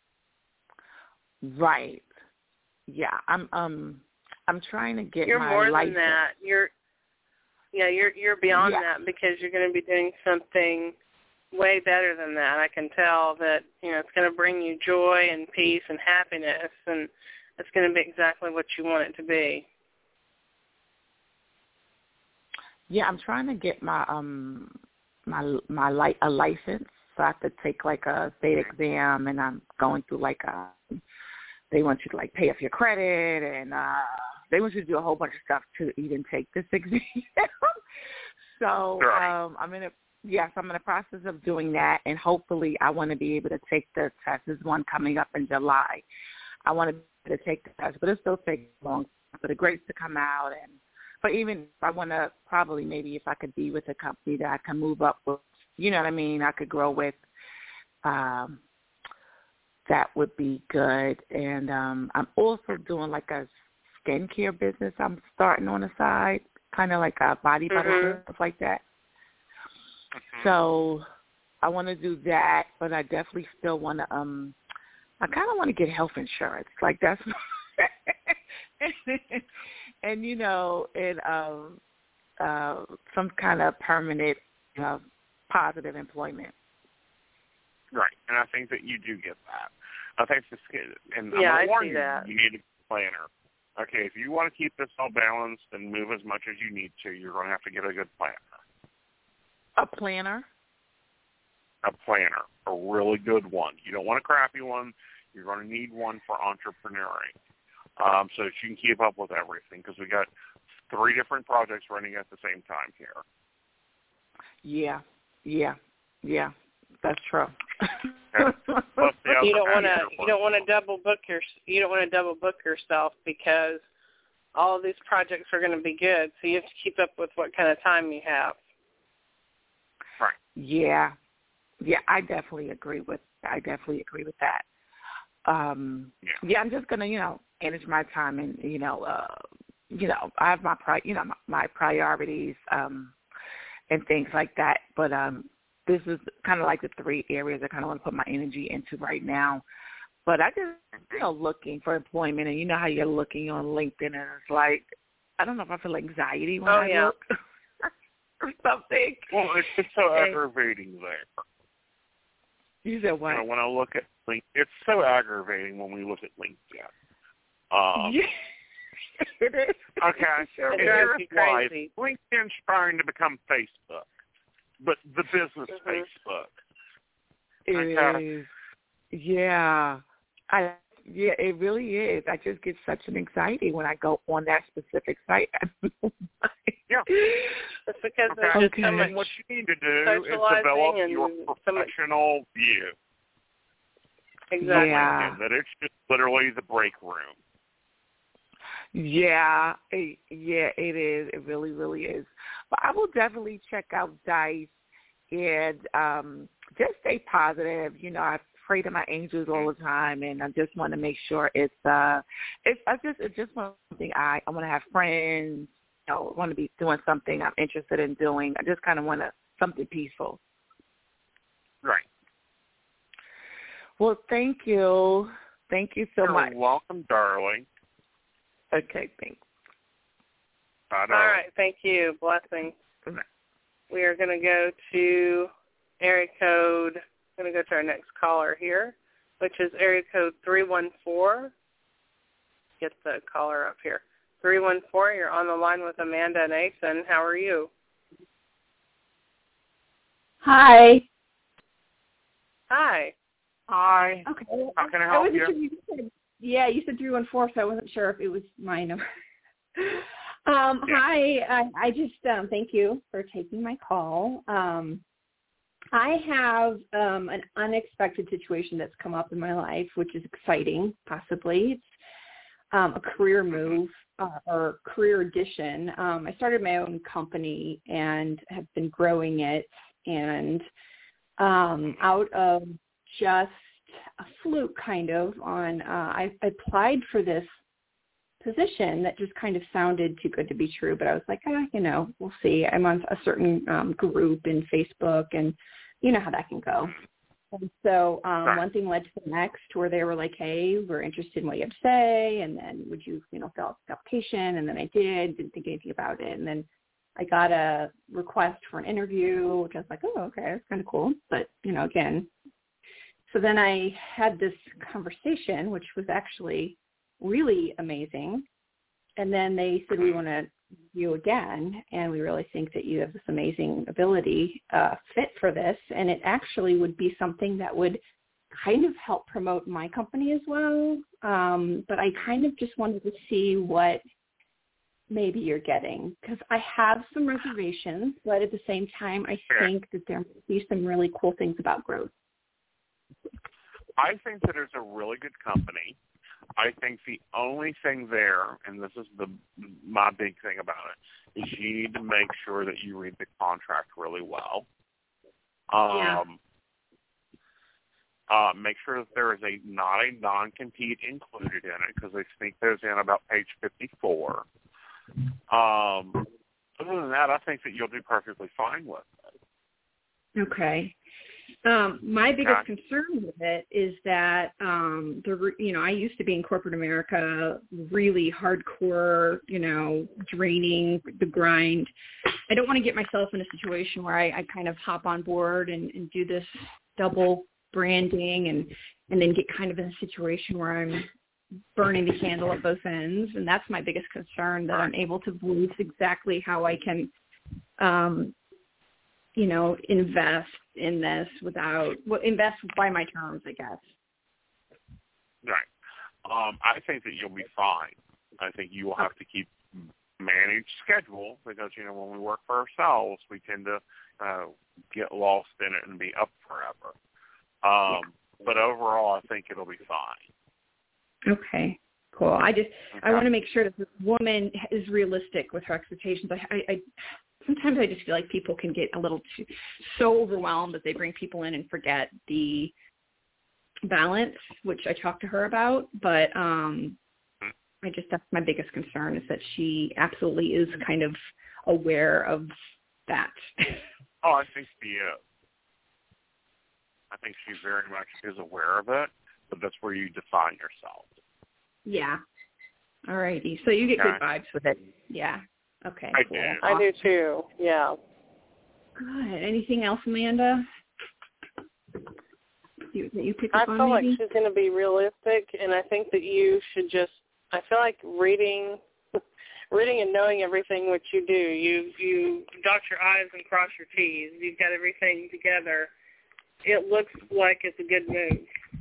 Speaker 9: Right. Yeah. I'm um I'm trying to get
Speaker 2: You're
Speaker 9: my
Speaker 2: more
Speaker 9: license.
Speaker 2: than that. You're yeah, you're you're beyond
Speaker 9: Yeah.
Speaker 2: that because you're going to be doing something way better than that. I can tell that, you know, it's going to bring you joy and peace and happiness, and it's going to be exactly what you want it to be.
Speaker 9: Yeah, I'm trying to get my um my my li- a license, so I have to take like a state exam, and I'm going through like a they want you to like pay off your credit, and uh they want you to do a whole bunch of stuff to even take this exam. So um I'm in a yes, I'm in the process of doing that, and hopefully I want to be able to take the test. There's one coming up in July. I want to be able to take the test, but it still takes long for the grades to come out. And but even if I want to, probably maybe if I could be with a company that I can move up with, you know what I mean, I could grow with, um, that would be good. And um, I'm also doing like a skincare business I'm starting on the side, kind of like a body butter,
Speaker 2: Mm-hmm.
Speaker 9: stuff like that. So I want to do that, but I definitely still want to, um, I kind of want to get health insurance. Like that's, and, you know, and um, uh, some kind of permanent uh, positive employment.
Speaker 3: Right, and I think that you do get that. I think this, and
Speaker 2: Yeah,
Speaker 3: I'm
Speaker 2: I
Speaker 3: gonna warn
Speaker 2: see
Speaker 3: you,
Speaker 2: that.
Speaker 3: you need a planner. Okay, if you want to keep this all balanced and move as much as you need to, you're going to have to get a good planner.
Speaker 9: A planner?
Speaker 3: A planner, a really good one. You don't want a crappy one. You're going to need one for entrepreneuring, um, so that you can keep up with everything, because we got three different projects running at the same time here.
Speaker 9: Yeah, yeah, yeah. That's true.
Speaker 3: Okay. Plus the
Speaker 2: You don't
Speaker 3: other
Speaker 2: want to
Speaker 3: half
Speaker 2: you don't want to double book your you don't want to double book yourself, because all of these projects are going to be good. So you have to keep up with what kind of time you have.
Speaker 3: Right.
Speaker 9: Yeah, yeah. I definitely agree with. I definitely agree with that. Um,
Speaker 3: yeah.
Speaker 9: yeah, I'm just gonna, you know, manage my time, and you know, uh, you know, I have my pri- you know, my, my priorities, um, and things like that. But um, this is kind of like the three areas I kind of want to put my energy into right now. But I just, you know, looking for employment, and you know how you're looking on LinkedIn, and it's like, I don't know if I feel anxiety when
Speaker 2: Oh,
Speaker 9: I
Speaker 2: yeah.
Speaker 9: look or something.
Speaker 3: Well, it's just so
Speaker 9: And-
Speaker 3: aggravating there.
Speaker 9: You said what?
Speaker 3: You know, when I look at LinkedIn, it's so aggravating when we look at LinkedIn. Um,
Speaker 9: yeah. It is.
Speaker 3: Okay.
Speaker 9: Sure
Speaker 2: It
Speaker 3: And
Speaker 2: drives
Speaker 3: here's
Speaker 2: you
Speaker 3: why.
Speaker 2: crazy.
Speaker 3: LinkedIn's trying to become Facebook, but the business
Speaker 2: Mhm.
Speaker 3: Facebook.
Speaker 9: It
Speaker 3: Okay.
Speaker 9: is. Yeah. I yeah, it really is. I just get such an anxiety when I go on that specific site.
Speaker 3: Yeah.
Speaker 2: It's because
Speaker 3: Okay.
Speaker 2: there's just
Speaker 9: Okay.
Speaker 2: so
Speaker 3: And
Speaker 2: much
Speaker 3: what you need to do is
Speaker 2: socializing
Speaker 3: develop
Speaker 2: and
Speaker 3: your
Speaker 2: so much-
Speaker 3: professional view
Speaker 2: exactly.
Speaker 3: of
Speaker 9: Yeah.
Speaker 3: LinkedIn, that it's just literally the break room.
Speaker 9: Yeah, it, yeah, it is. It really, really is. But I will definitely check out Dice and um, just stay positive. You know, I pray to my angels all the time, and I just want to make sure it's uh, it's I just it's just something I I want to have friends. You know, want to be doing something I'm interested in doing. I just kind of want to something peaceful.
Speaker 3: Right.
Speaker 9: Well, thank you, thank you so
Speaker 3: You're
Speaker 9: much.
Speaker 3: welcome, darling.
Speaker 9: Okay, thanks.
Speaker 3: I know.
Speaker 2: All right. Thank you. Blessings. We are going to go to area code. Going to go to our next caller here, which is area code three one four. Get the caller up here. three one four. You're on the line with Amanda and Nathan. How are you?
Speaker 10: Hi.
Speaker 2: Hi.
Speaker 3: Hi.
Speaker 10: Okay.
Speaker 3: How can I
Speaker 10: I
Speaker 3: help
Speaker 10: wasn't
Speaker 3: you?
Speaker 10: sure you said, yeah, you said three one four, so I wasn't sure if it was my number. um,
Speaker 3: Yeah.
Speaker 10: Hi. I, I just um, thank you for taking my call. Um, I have um, an unexpected situation that's come up in my life, which is exciting, possibly. It's um, a career move uh, or career addition. Um, I started my own company and have been growing it, and um, out of just a fluke kind of on, uh, I applied for this position that just kind of sounded too good to be true. But I was like, ah, you know, we'll see. I'm on a certain um, group in Facebook, and you know how that can go. And so um,
Speaker 3: Right.
Speaker 10: one thing led to the next, where they were like, hey, we're interested in what you have to say, and then would you, you know, fill out the application? And then I did, didn't think anything about it. And then I got a request for an interview, which I was like, oh, okay, that's kind of cool. But, you know, again, so then I had this conversation, which was actually really amazing. And then they said, we want to you again, and we really think that you have this amazing ability uh, fit for this. And it actually would be something that would kind of help promote my company as well. Um, but I kind of just wanted to see what maybe you're getting, because I have some reservations, but at the same time, I think that there might be some really cool things about growth.
Speaker 3: I think that it's a really good company. I think the only thing there, and this is the my big thing about it, is you need to make sure that you read the contract really well. Um,
Speaker 10: Yeah.
Speaker 3: Uh, make sure that there is a not a non-compete included in it, because they sneak those in about page fifty-four. Um, other than that, I think that you'll do perfectly fine with it.
Speaker 10: Okay. Um, my biggest
Speaker 3: Okay.
Speaker 10: concern with it is that um, the you know I used to be in corporate America, really hardcore, you know, draining, the grind. I don't want to get myself in a situation where I, I kind of hop on board and, and do this double branding and and then get kind of in a situation where I'm burning the candle at both ends. And that's my biggest concern, that I'm able to voice exactly how I can, um, you know, invest in this without, well, invest by my terms, I guess.
Speaker 3: Right. Um, I think that you'll be fine. I think you will have to keep managed schedule, because, you know, when we work for ourselves, we tend to uh, get lost in it and be up forever. Um, yeah. But overall, I think it'll be fine.
Speaker 10: Okay, cool. I just,
Speaker 3: Okay.
Speaker 10: I want to make sure that this woman is realistic with her expectations. I, I, I sometimes I just feel like people can get a little too, so overwhelmed that they bring people in and forget the balance, which I talked to her about. But um, I just, that's my biggest concern, is that she absolutely is kind of aware of that.
Speaker 3: Oh, I think she is. I think she very much is aware of it, but that's where you define yourself.
Speaker 10: Yeah. All righty. So you get
Speaker 3: Okay.
Speaker 10: good vibes with it. Yeah. Okay.
Speaker 3: I
Speaker 10: cool.
Speaker 3: do.
Speaker 2: I do too. Yeah.
Speaker 10: Good. Anything else, Amanda? You, that you pick
Speaker 2: I
Speaker 10: up on
Speaker 2: feel like
Speaker 10: maybe?
Speaker 2: she's going to be realistic, and I think that you should just, I feel like reading reading and knowing everything what you do, you, you dot your I's and cross your T's. You've got everything together. It looks like it's a good move.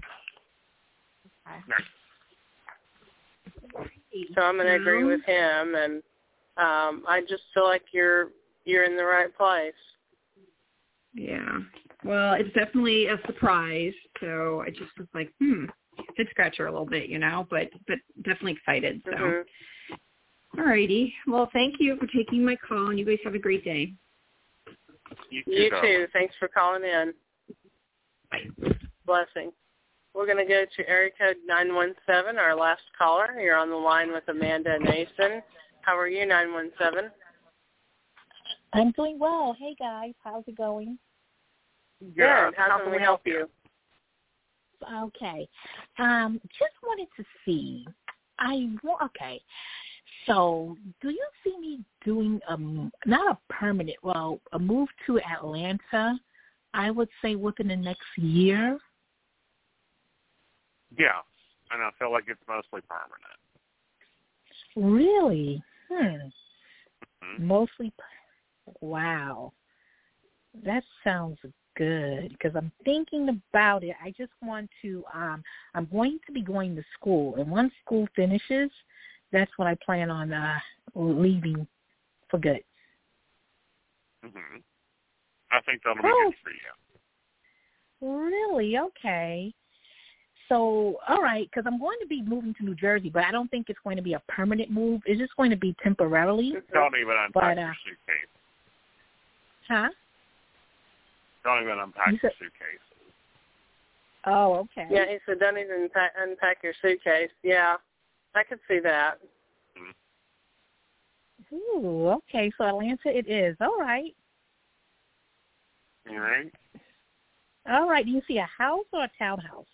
Speaker 2: So I'm going to agree with him, and um, I just feel like you're you're in the right place.
Speaker 10: Yeah. Well, it's definitely a surprise. So I just was like, hmm, head scratcher a little bit, you know, but but definitely excited. So,
Speaker 2: Mm-hmm.
Speaker 10: all righty. Well, thank you for taking my call, and you guys have a great day.
Speaker 3: You too.
Speaker 2: You
Speaker 3: darling.
Speaker 2: too. Thanks for calling in.
Speaker 10: Bye.
Speaker 2: Blessing. We're going to go to area code nine one seven, our last caller. You're on the line with Amanda Nason. How are you, nine one seven?
Speaker 11: I'm doing well. Hey, guys. How's it going?
Speaker 2: Good. How can we help you?
Speaker 11: Okay. Um, just wanted to see. I wa- okay. So, do you see me doing um not a permanent, well, a move to Atlanta? I would say within the next year.
Speaker 3: Yeah, and I feel like it's mostly permanent.
Speaker 11: Really? Hmm.
Speaker 3: Mm-hmm.
Speaker 11: Mostly. Wow. That sounds good, because I'm thinking about it. I just want to, um, I'm going to be going to school, and once school finishes, that's when I plan on uh, leaving for good.
Speaker 3: Mm-hmm. I think that'll be
Speaker 11: Oh.
Speaker 3: good for you.
Speaker 11: Really? Okay. So, all right, because I'm going to be moving to New Jersey, but I don't think it's going to be a permanent move. It's just going to be temporarily.
Speaker 3: Don't even unpack
Speaker 11: But, uh,
Speaker 3: your suitcase.
Speaker 11: Huh?
Speaker 3: Don't even unpack
Speaker 11: You
Speaker 3: your
Speaker 11: said-
Speaker 3: suitcase.
Speaker 11: Oh, okay.
Speaker 2: Yeah, he said don't even unpack, unpack your suitcase. Yeah, I could see that.
Speaker 11: Ooh, okay. So Atlanta it is. All right.
Speaker 3: All right.
Speaker 11: All right. Do you see a house or a townhouse?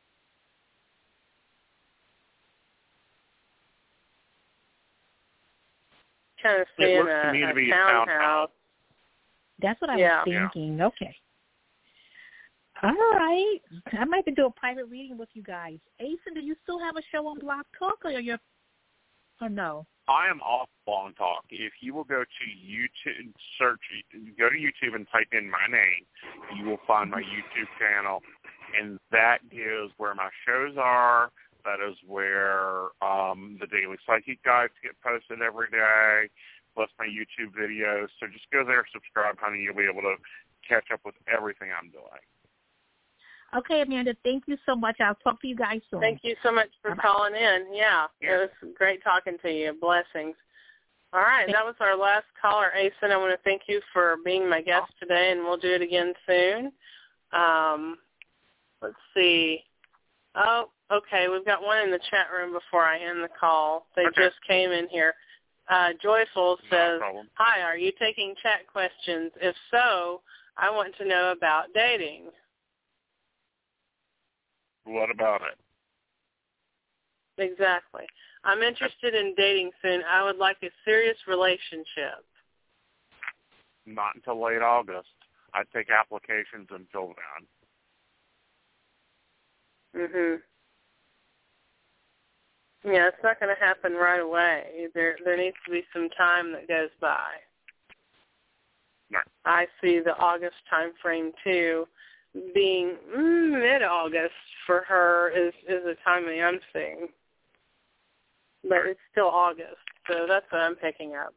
Speaker 2: Kind of
Speaker 3: It
Speaker 2: seeing
Speaker 3: looks to
Speaker 2: a,
Speaker 3: me to
Speaker 2: a
Speaker 3: be a
Speaker 2: townhouse.
Speaker 3: townhouse.
Speaker 11: That's what I
Speaker 2: Yeah.
Speaker 11: was thinking. Okay. All right. I might have to do a private reading with you guys. Asen, do you still have a show on Blog Talk, or you're, or no?
Speaker 3: I am off Blog Talk. If you will go to YouTube, search, go to YouTube and type in my name, you will find my YouTube channel, and that is where my shows are. That is where um, the Daily Psychic Guides get posted every day, plus my YouTube videos. So just go there, subscribe, honey. You'll be able to catch up with everything I'm doing.
Speaker 11: Okay, Amanda, thank you so much. I'll talk to you guys soon.
Speaker 2: Thank you so much for
Speaker 11: Bye-bye.
Speaker 2: calling in. Yeah,
Speaker 3: Yeah.
Speaker 2: it was great talking to you. Blessings. All right, that was our last caller, Asen. I want to thank you for being my guest today, and we'll do it again soon. Um, let's see. Oh, okay, we've got one in the chat room before I end the call. They
Speaker 3: Okay.
Speaker 2: just came in here. Uh, Joyful
Speaker 3: Not a
Speaker 2: says,
Speaker 3: problem.
Speaker 2: hi, are you taking chat questions? If so, I want to know about dating.
Speaker 3: What about it?
Speaker 2: Exactly. I'm interested in dating soon. I would like a serious relationship.
Speaker 3: Not until late August. I take applications until then.
Speaker 2: Mhm. Yeah, it's not going to happen right away. There, there needs to be some time that goes by.
Speaker 3: No.
Speaker 2: I see the August time frame too, being mm, mid-August for her is is the timing I'm seeing. But it's still August, so that's what I'm picking up.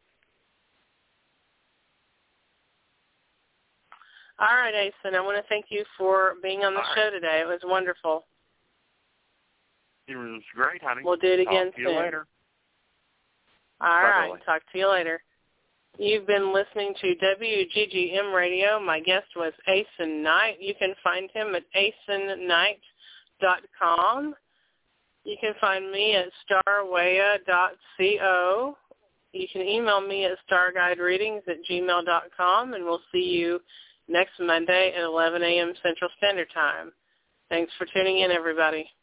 Speaker 2: All right, Asen, I want to thank you for being on the
Speaker 3: All
Speaker 2: show
Speaker 3: right.
Speaker 2: today. It was wonderful.
Speaker 3: It was great, honey.
Speaker 2: We'll do it again
Speaker 3: Talk to
Speaker 2: soon.
Speaker 3: you later.
Speaker 2: All
Speaker 3: Bye,
Speaker 2: right,
Speaker 3: Lily.
Speaker 2: talk to you later. You've been listening to W G G M Radio. My guest was Asen Knight. You can find him at asen knight dot com. You can find me at starwaya dot co. You can email me at starguidereadings at gmail dot com, and we'll see you next Monday at eleven a.m. Central Standard Time. Thanks for tuning in, everybody.